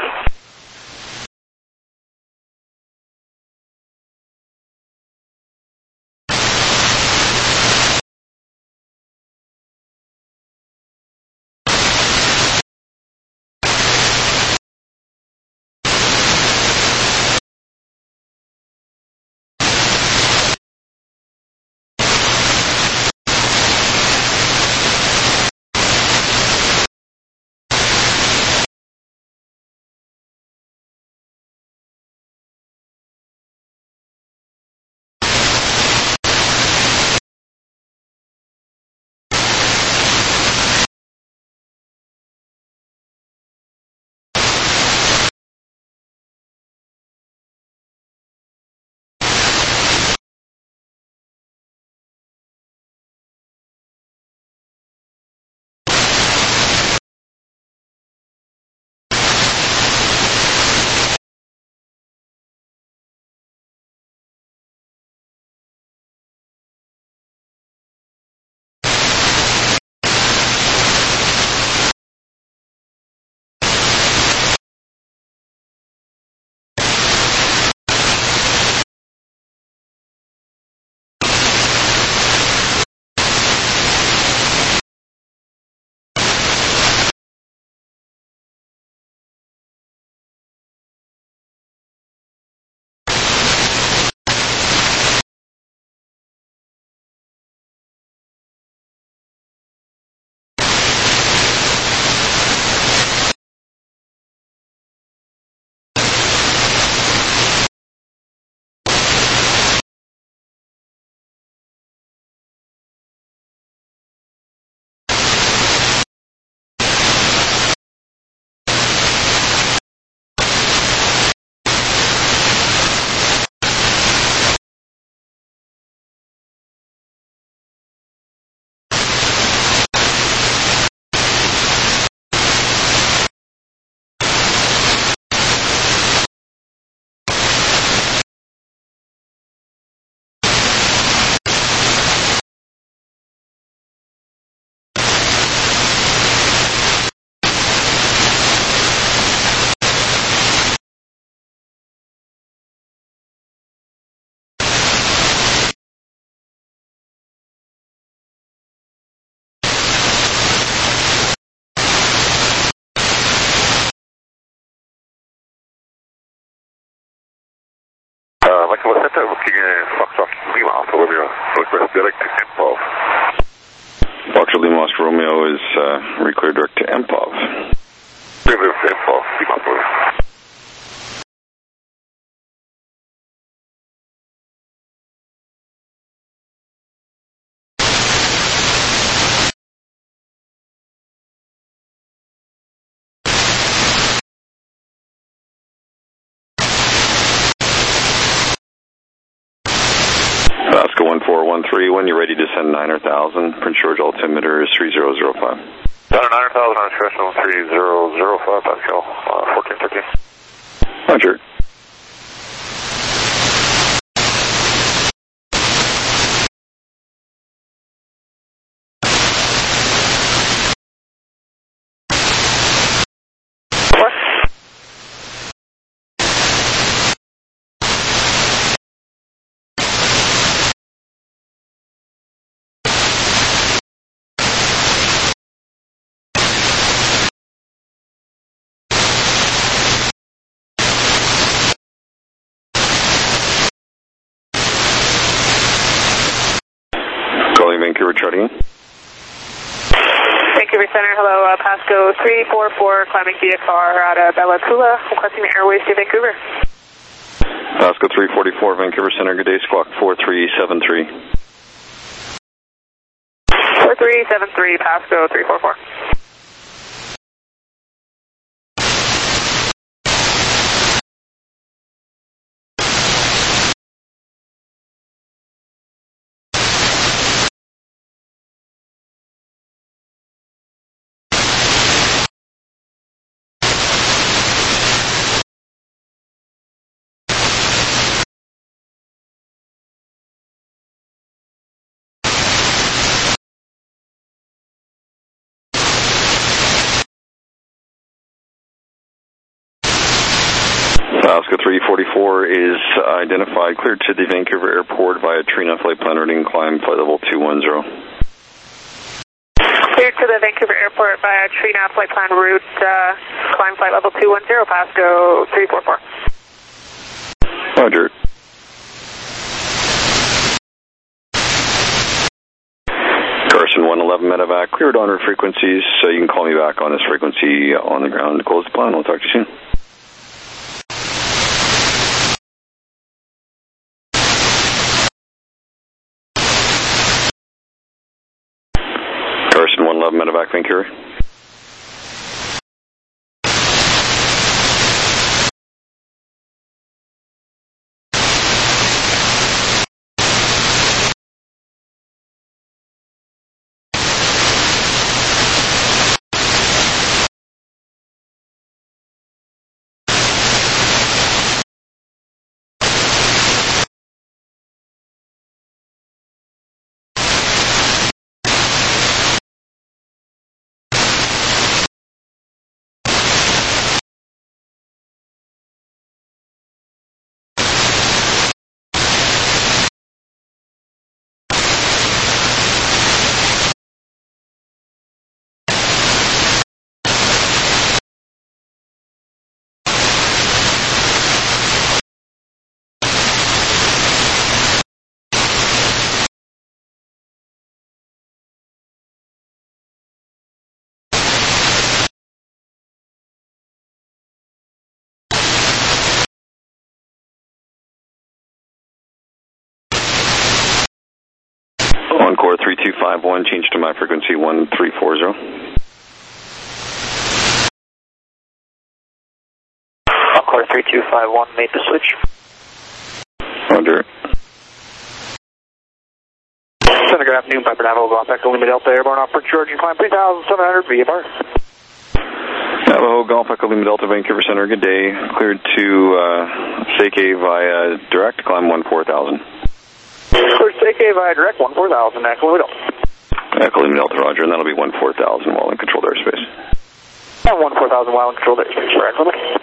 Uh, Michael Center, looking at Foxtrot Lima, Alpha Romeo, request direct to Impulse. Foxtrot Lima, Oscar Romeo is uh, recleared direct to Impulse. Impulse, Lima, Alpha Romeo. Pasco one four one three, when you're ready to send niner thousand, Prince George altimeter is three zero zero five. Center niner thousand on International three zero zero five, Pascal, uh, fourteen thirteen. Roger. Vancouver charting in. Vancouver Center, hello, uh, Pasco three four four, climbing V X R out of Bella Coola, requesting airways to Vancouver. Pasco three forty-four, Vancouver Center, good day, squawk four three seven three. four three seven three, Pasco three four four. Pasco three forty-four is identified, cleared to the Vancouver Airport via Trina flight plan routing, climb flight level two one zero. Cleared to the Vancouver Airport via Trina flight plan route, uh, climb flight level two one zero, Pasco three forty-four. Roger. Carson one eleven medevac, cleared on our frequencies, so you can call me back on this frequency on the ground to close the plan. We'll talk to you soon. Carson one eleven medevac, Vancouver. Encore three two five one, change to my frequency one three four zero. Encore three two five one, made the switch. Roger. Center, good afternoon, Piper Navajo, Golf Echo Lima Delta, airborne operate Georgian climb three thousand seven hundred V F R. Navajo, Golf Echo Lima Delta, Vancouver Center, good day. Cleared to uh, S A C via direct, climb one four thousand. Cleared S A C via direct, one four thousand, Echo Lima Delta. Echo Lima Delta, roger, and that'll be one four thousand while in controlled airspace. And one four thousand while in controlled airspace, for Echo Lima.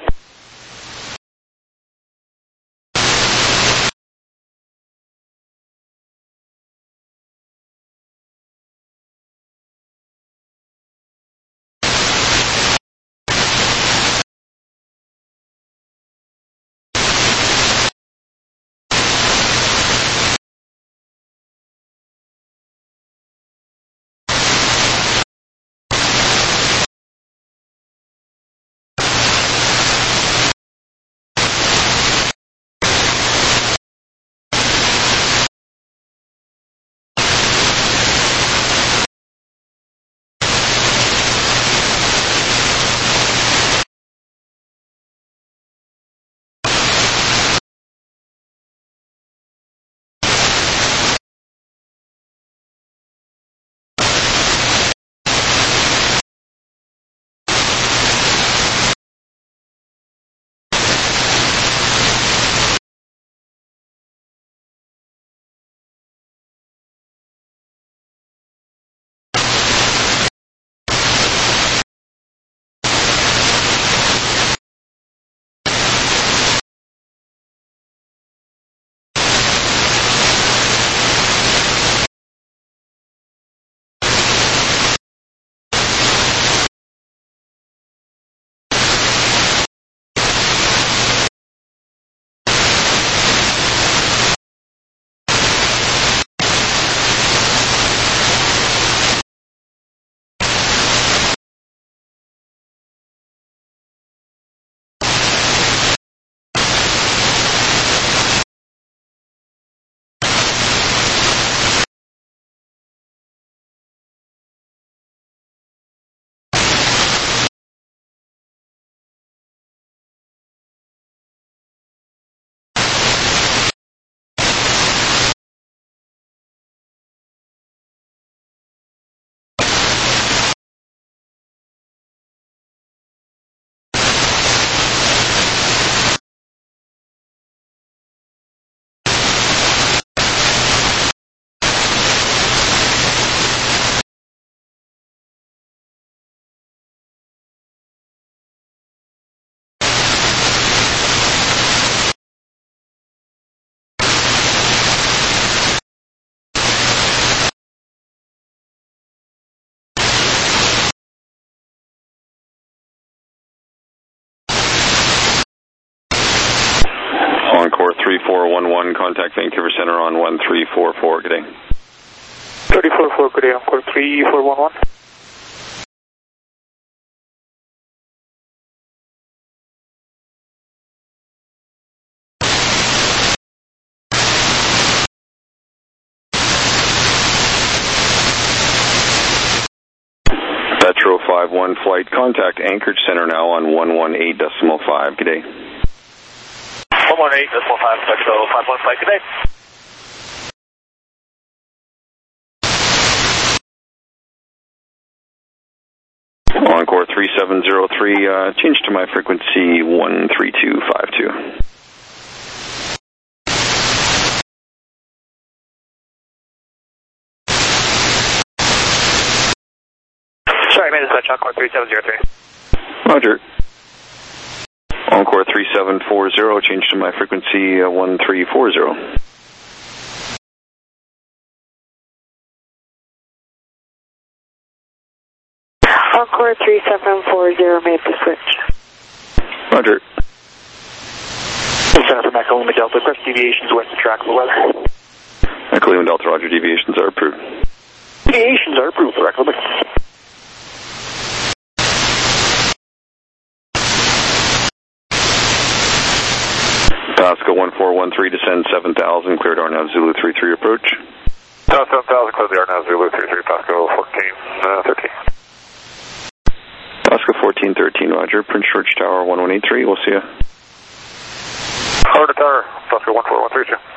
three four one one, contact Vancouver Center on one three four four, good day. three four four, good day, Encore three four one one. Petro five one flight, contact Anchorage Center now on one one eight decimal five, good day. one one eight decimal five, Petro five one flight, good day. Encore three seven zero three, uh, change to my frequency one three two five two. Sorry, made dispatch, Encore three seven zero three. Roger. Encore three seven four zero, change to my frequency uh, one three four zero. Encore three seven four zero made the switch. Roger. Center from Echo Lima Delta, request deviations west of track for weather. Echo Lima Delta, Roger, deviations are approved. Deviations are approved for Echo Lima. Pasco one four one three, descend seven thousand, cleared R N A V Zulu three three approach. South seven thousand, clear the R N A V Zulu three three, Pasco fourteen thirteen. Pasco fourteen thirteen, Roger, Prince George Tower one one eight three, we'll see ya. Tower to tower, Pasco one four one three two.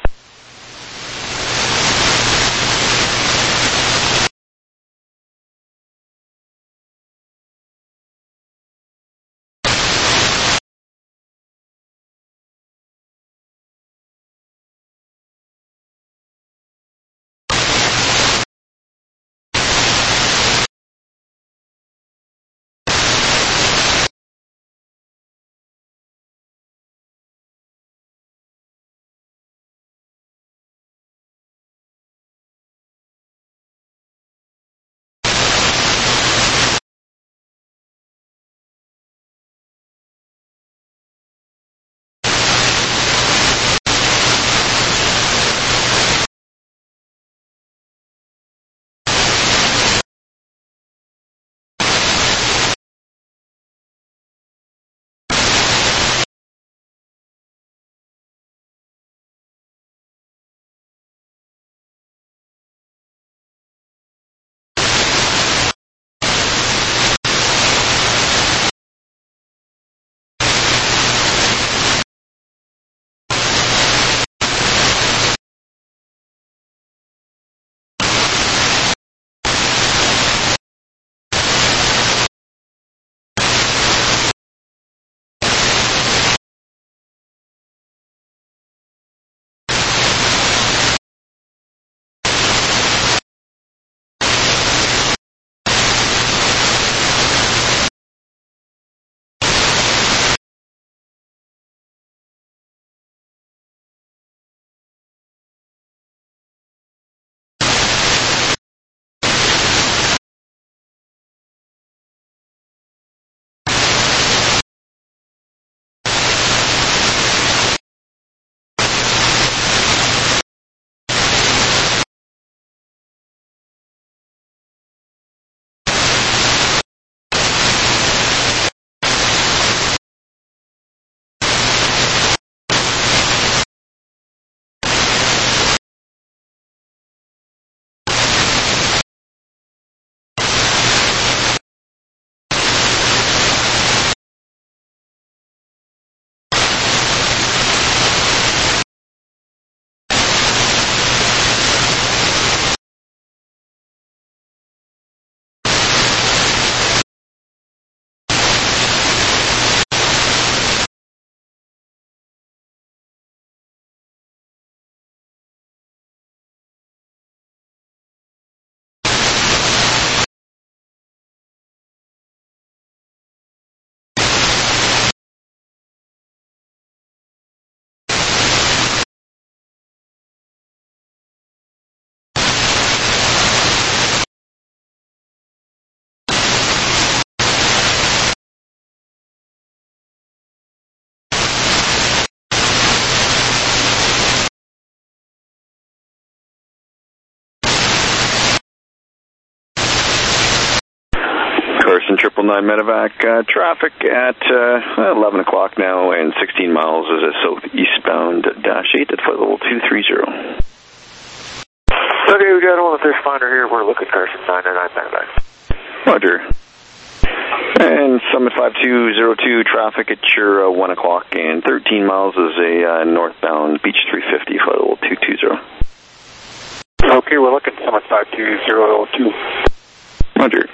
Carson triple nine medevac, uh, traffic at uh, eleven o'clock now and sixteen miles is a southeastbound dash eight at flight level two three zero. Okay, we got one with this finder here. We're looking Carson nine nine nine medevac. Roger. And Summit five two zero two, traffic at your uh, one o'clock and thirteen miles is a uh, northbound Beach three fifty, flight level two two zero. Okay, we're looking Summit five two zero two. Roger.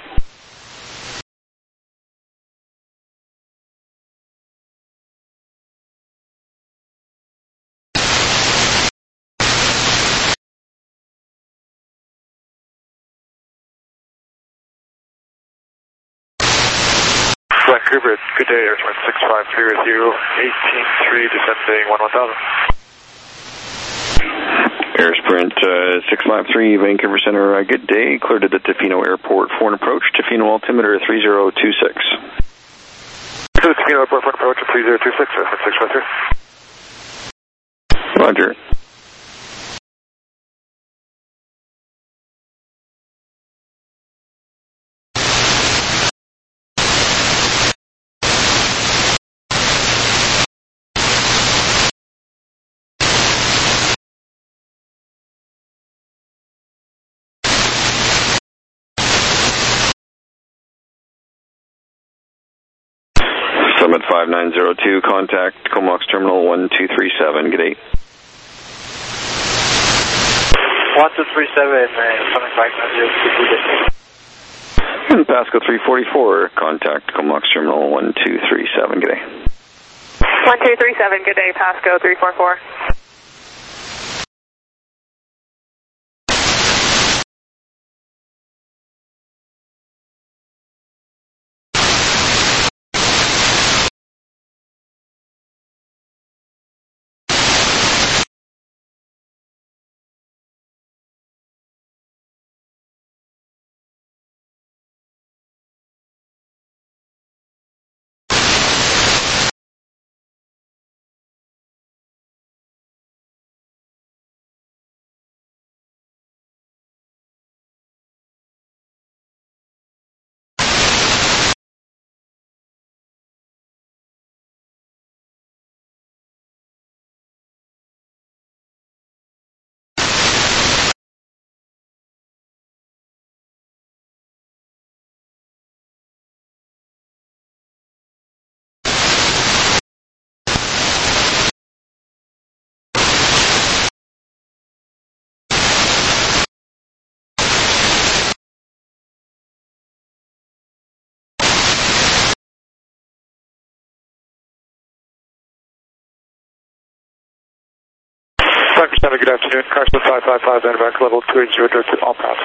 Vancouver, good day, Airsprint six five three with you, eighteen three descending one one thousand. Airsprint uh, six five three, Vancouver Center, uh, good day, cleared at the Tofino Airport for an approach, Tofino altimeter three zero two six. To the Tofino Airport for an approach of three zero two six, Airsprint six five three. Roger. Summit five nine zero two, contact Comox Terminal one two three seven, good day. one two three seven, uh, Summit five nine zero two, good day. And Pasco three forty-four, contact Comox Terminal one two three seven, good day. one two three seven, good day, Pasco three forty-four. Good afternoon, Carson five five five, medevac level two eight zero, direct to all paths.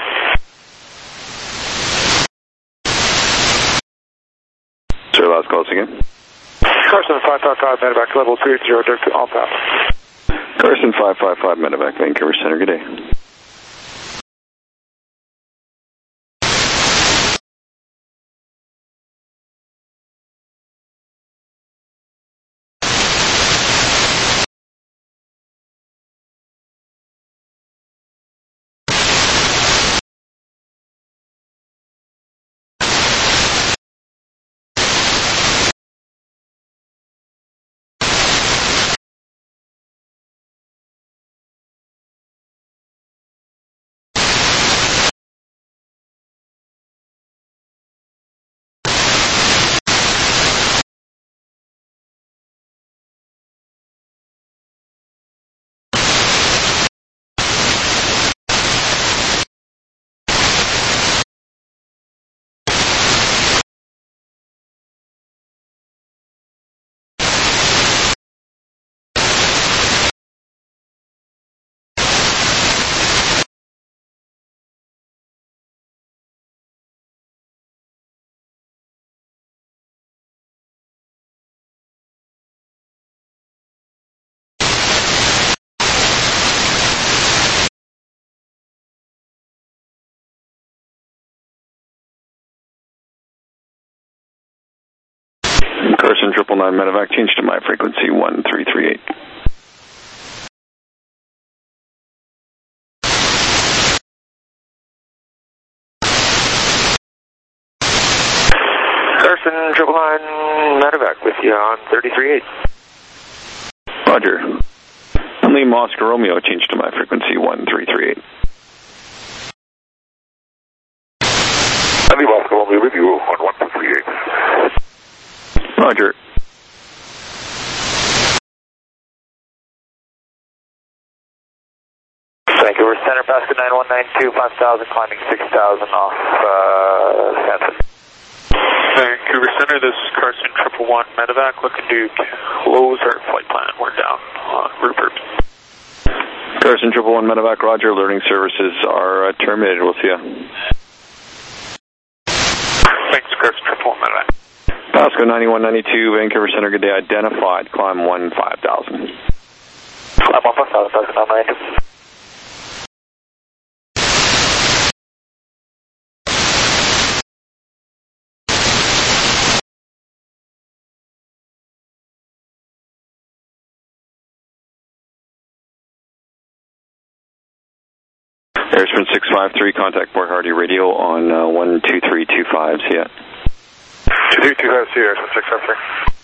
Sir, last calls again. Carson five five five, medevac level two eight zero, direct to all paths. Carson five five five, medevac, Vancouver Center, good day. Carson triple nine medevac, change to my frequency one three three eight. Carson Triple Nine Medevac with you on thirty-three eight. Roger. Lima Oscar Romeo, change to my frequency one three three eight. Lima Oscar Romeo with you on one two three eight. Roger. Vancouver Center, Pasco nine one nine two, five thousand, climbing six thousand off uh, Stanton. Vancouver Center, this is Carson Triple One Medevac, looking to close our flight plan. We're down on Rupert. Carson Triple One Medevac, Roger. Alerting services are uh, terminated. We'll see you. Thanks, Carson Triple One Medevac. Pasco ninety-one ninety-two, Vancouver Center, good day. Identified. Climb one five thousand. Climb one five thousand, Pasco nine one nine two. Airsprint six five three, contact Port Hardy Radio on uh, one two three two five, see ya. two three two five, see ya, Airsprint six five three.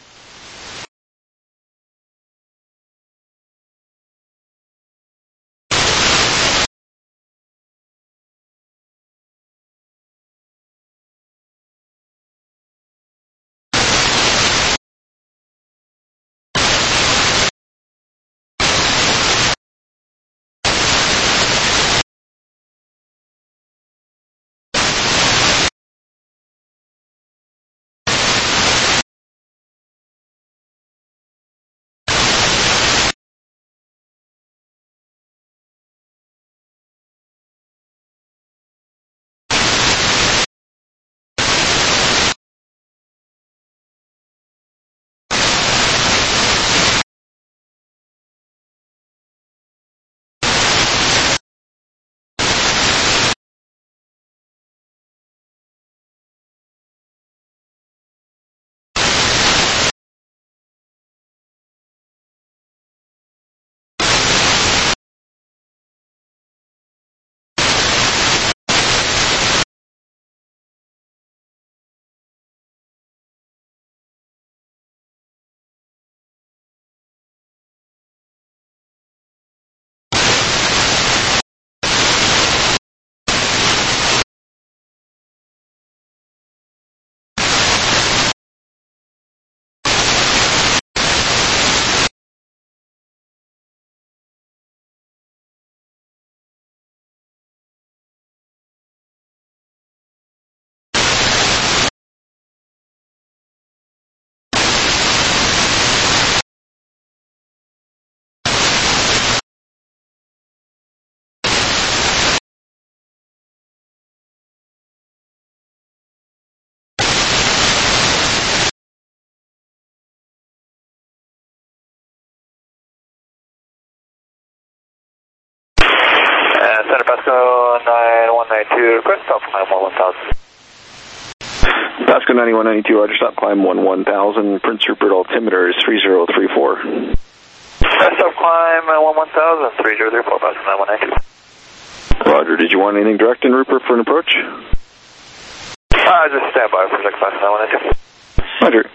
Center Pasco nine one nine two, request stop climb one one thousand. Pasco ninety-one ninety-two, Roger, stop climb one one thousand. Prince Rupert altimeter is three zero three four. Stop climb one one thousand, three zero three four, Pasco nine one nine two. Roger, did you want anything direct in Rupert for an approach? Uh, just stand by for six Pasco nine one nine two. Roger.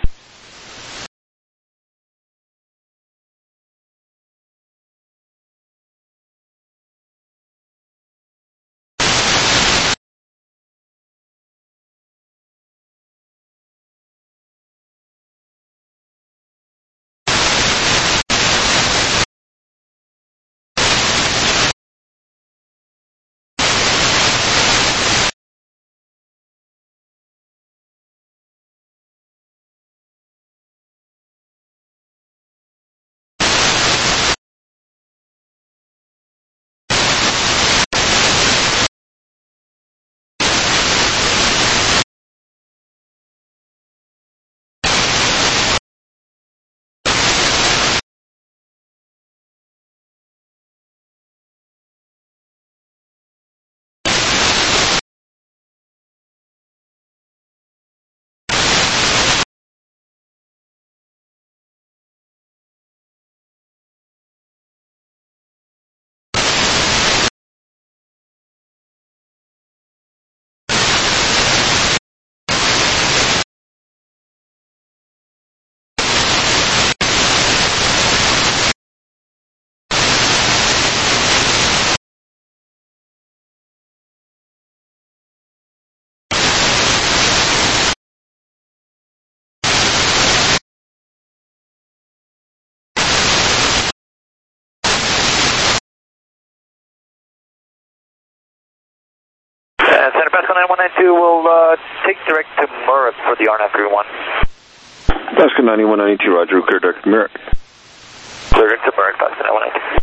Center Pasco nine one nine two will uh, take direct to Murrick for the R N A V three one. Pasco ninety-one ninety-two, Roger, clear direct to Murrick. Clear direct to Murrick, Pasco nine one nine two.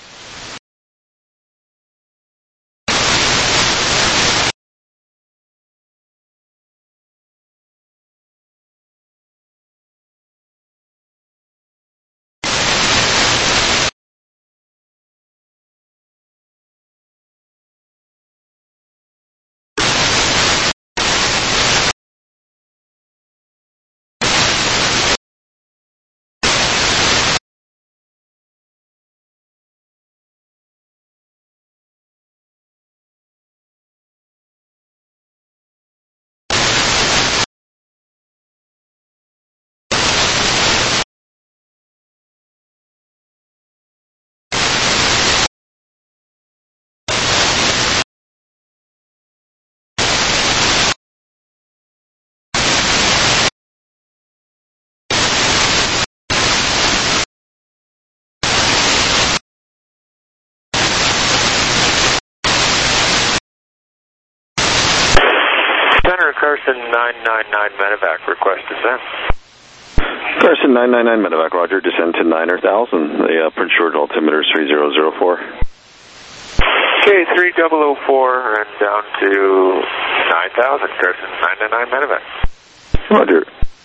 Center Carson nine nine nine medevac, request descent. Carson nine nine nine medevac, Roger, descend to nine thousand. The uh, Prince George altimeter is three zero zero four. Okay, three thousand four and down to nine thousand, Carson nine nine nine medevac. Roger.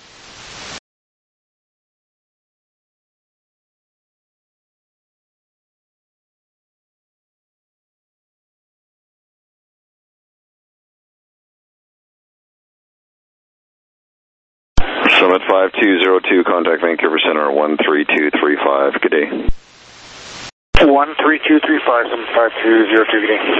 Summit five two zero two, contact Vancouver Center one three two three five, good day. one three two three five, Summit five two zero two, good day.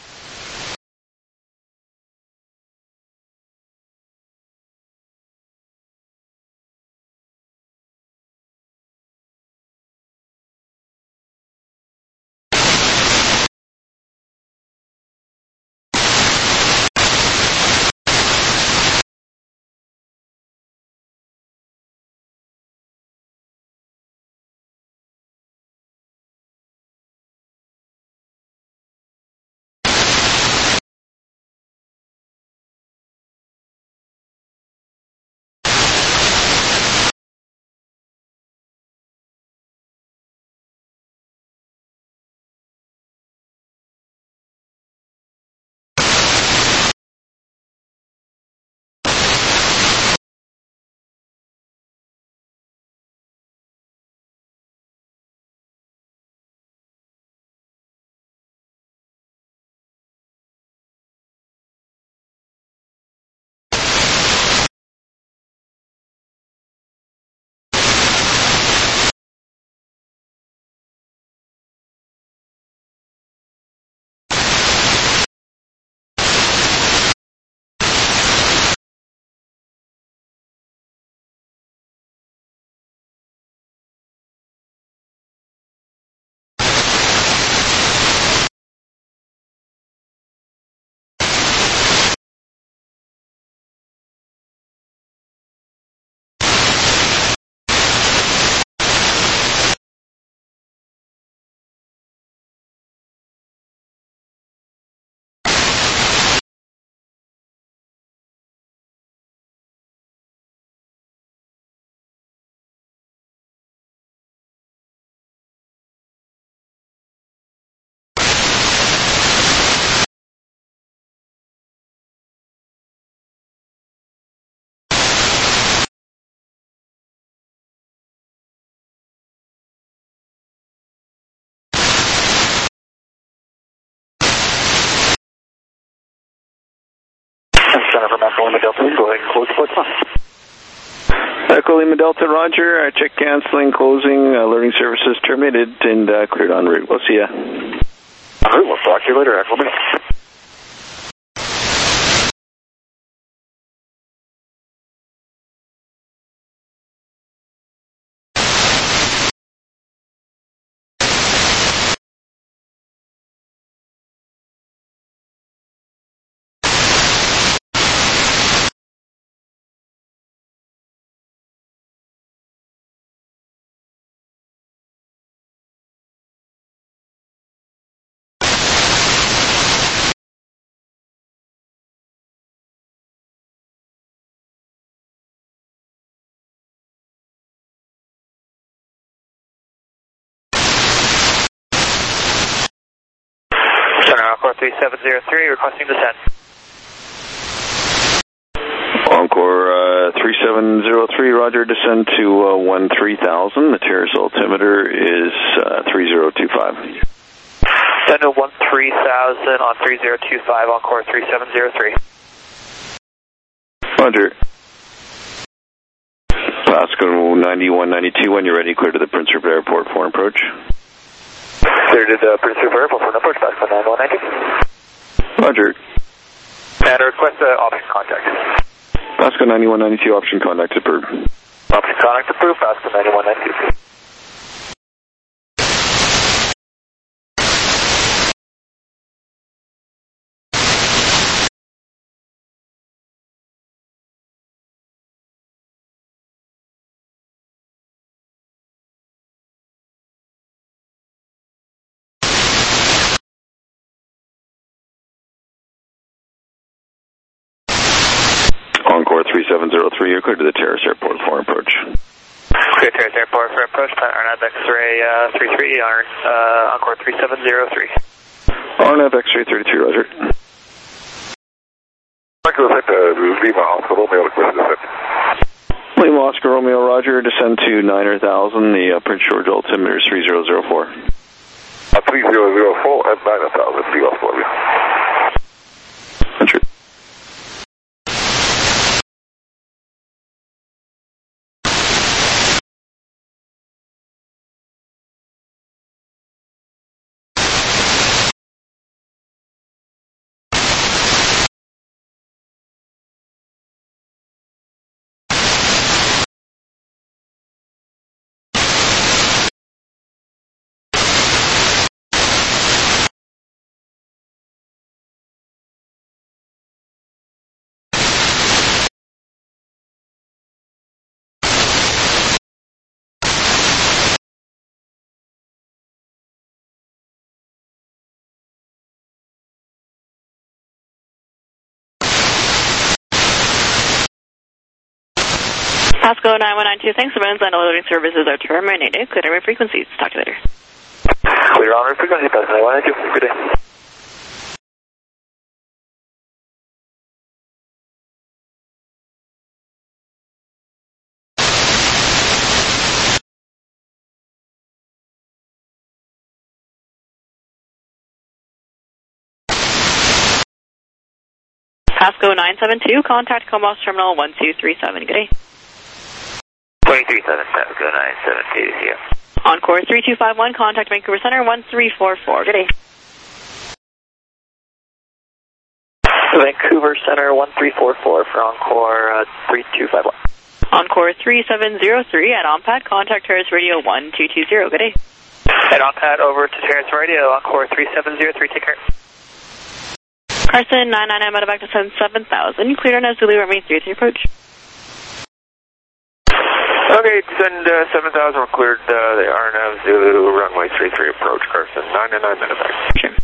Center for Echo Lima Delta, go ahead and close the port. Echo Lima Delta, Roger. Uh, check canceling, closing, uh, learning services terminated, and uh, cleared en route. We'll see ya. En route, we'll talk to you later, Echo Lima. three seven zero three, requesting descent. Encore uh, three seven zero three, roger, descend to uh, one three thousand. The terrace altimeter is uh, three zero two five. Descend to one three thousand on three zero two five, Encore three seven zero three. Roger. Pasco ninety-one ninety-two, when you're ready, clear to the Prince Rupert Airport for approach. Clear to the Prince Rupert Airport for approach, Pasco ninety-one ninety-two. Roger. And request uh, option contact. Pasco ninety-one ninety-two, option contact approved. Option contact approved, Pasco ninety-one ninety-two. Encore three seven zero three, you're clear to the Terrace Airport for approach. Clear Terrace Airport for approach, R N A V X-ray uh, three three, uh, Encore three seven zero three. R N A V X-ray thirty-two, roger. Michael, uh, Lima Oscar Romeo, request descent. Lima Oscar Romeo, roger, descend to nine thousand, the uh, Prince George altimeter is three zero zero four. Uh, three zero zero four and nine thousand, three Oscar. Roger. Pasco nine one nine two, thanks. The and loading services are terminated. Clear on frequencies. Talk to you later. Clear on frequency, Pasco nine one nine two. Good day. Pasco nine seven two, contact Comos Terminal one two three seven. Good day. twenty-three seven, Pasco nine seven two here. Encore three two five one, contact Vancouver Center one three four four. Good day. Vancouver Center one three four four for Encore uh, three two five one. Encore three seven zero three at OnPad, contact Terrace Radio one two two zero. Good day. At OnPad over to Terrace Radio, Encore three seven zero three, take care. Carson nine nine nine, medevac to send seven thousand. Clear on Zulu, remain three three approach. Okay, send uh, seven thousand, we're cleared uh, the R N A V Zulu runway three three approach, Carson nine nine nine medevac. Sure.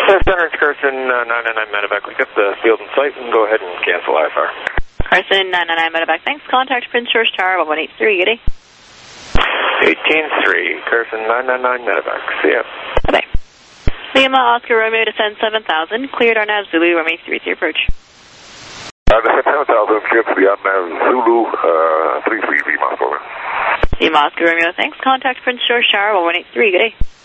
Center, it's Carson, uh, nine nine nine medevac. We got the field in sight and go ahead and cancel I F R. Carson, nine nine nine medevac. Thanks. Contact Prince George Tower, one one eight three. Good day. eighteen three, Carson, nine nine nine medevac. See ya. Bye-bye. Lima, Oscar Romeo, descend seven thousand. Cleared R N A V Zulu, runway three three approach. Uh, descend seven thousand, cleared to the R N A V Zulu, uh, three three, Lima, over. Lima, Oscar Romeo, thanks. Contact Prince George Tower, one one eight three. Good day.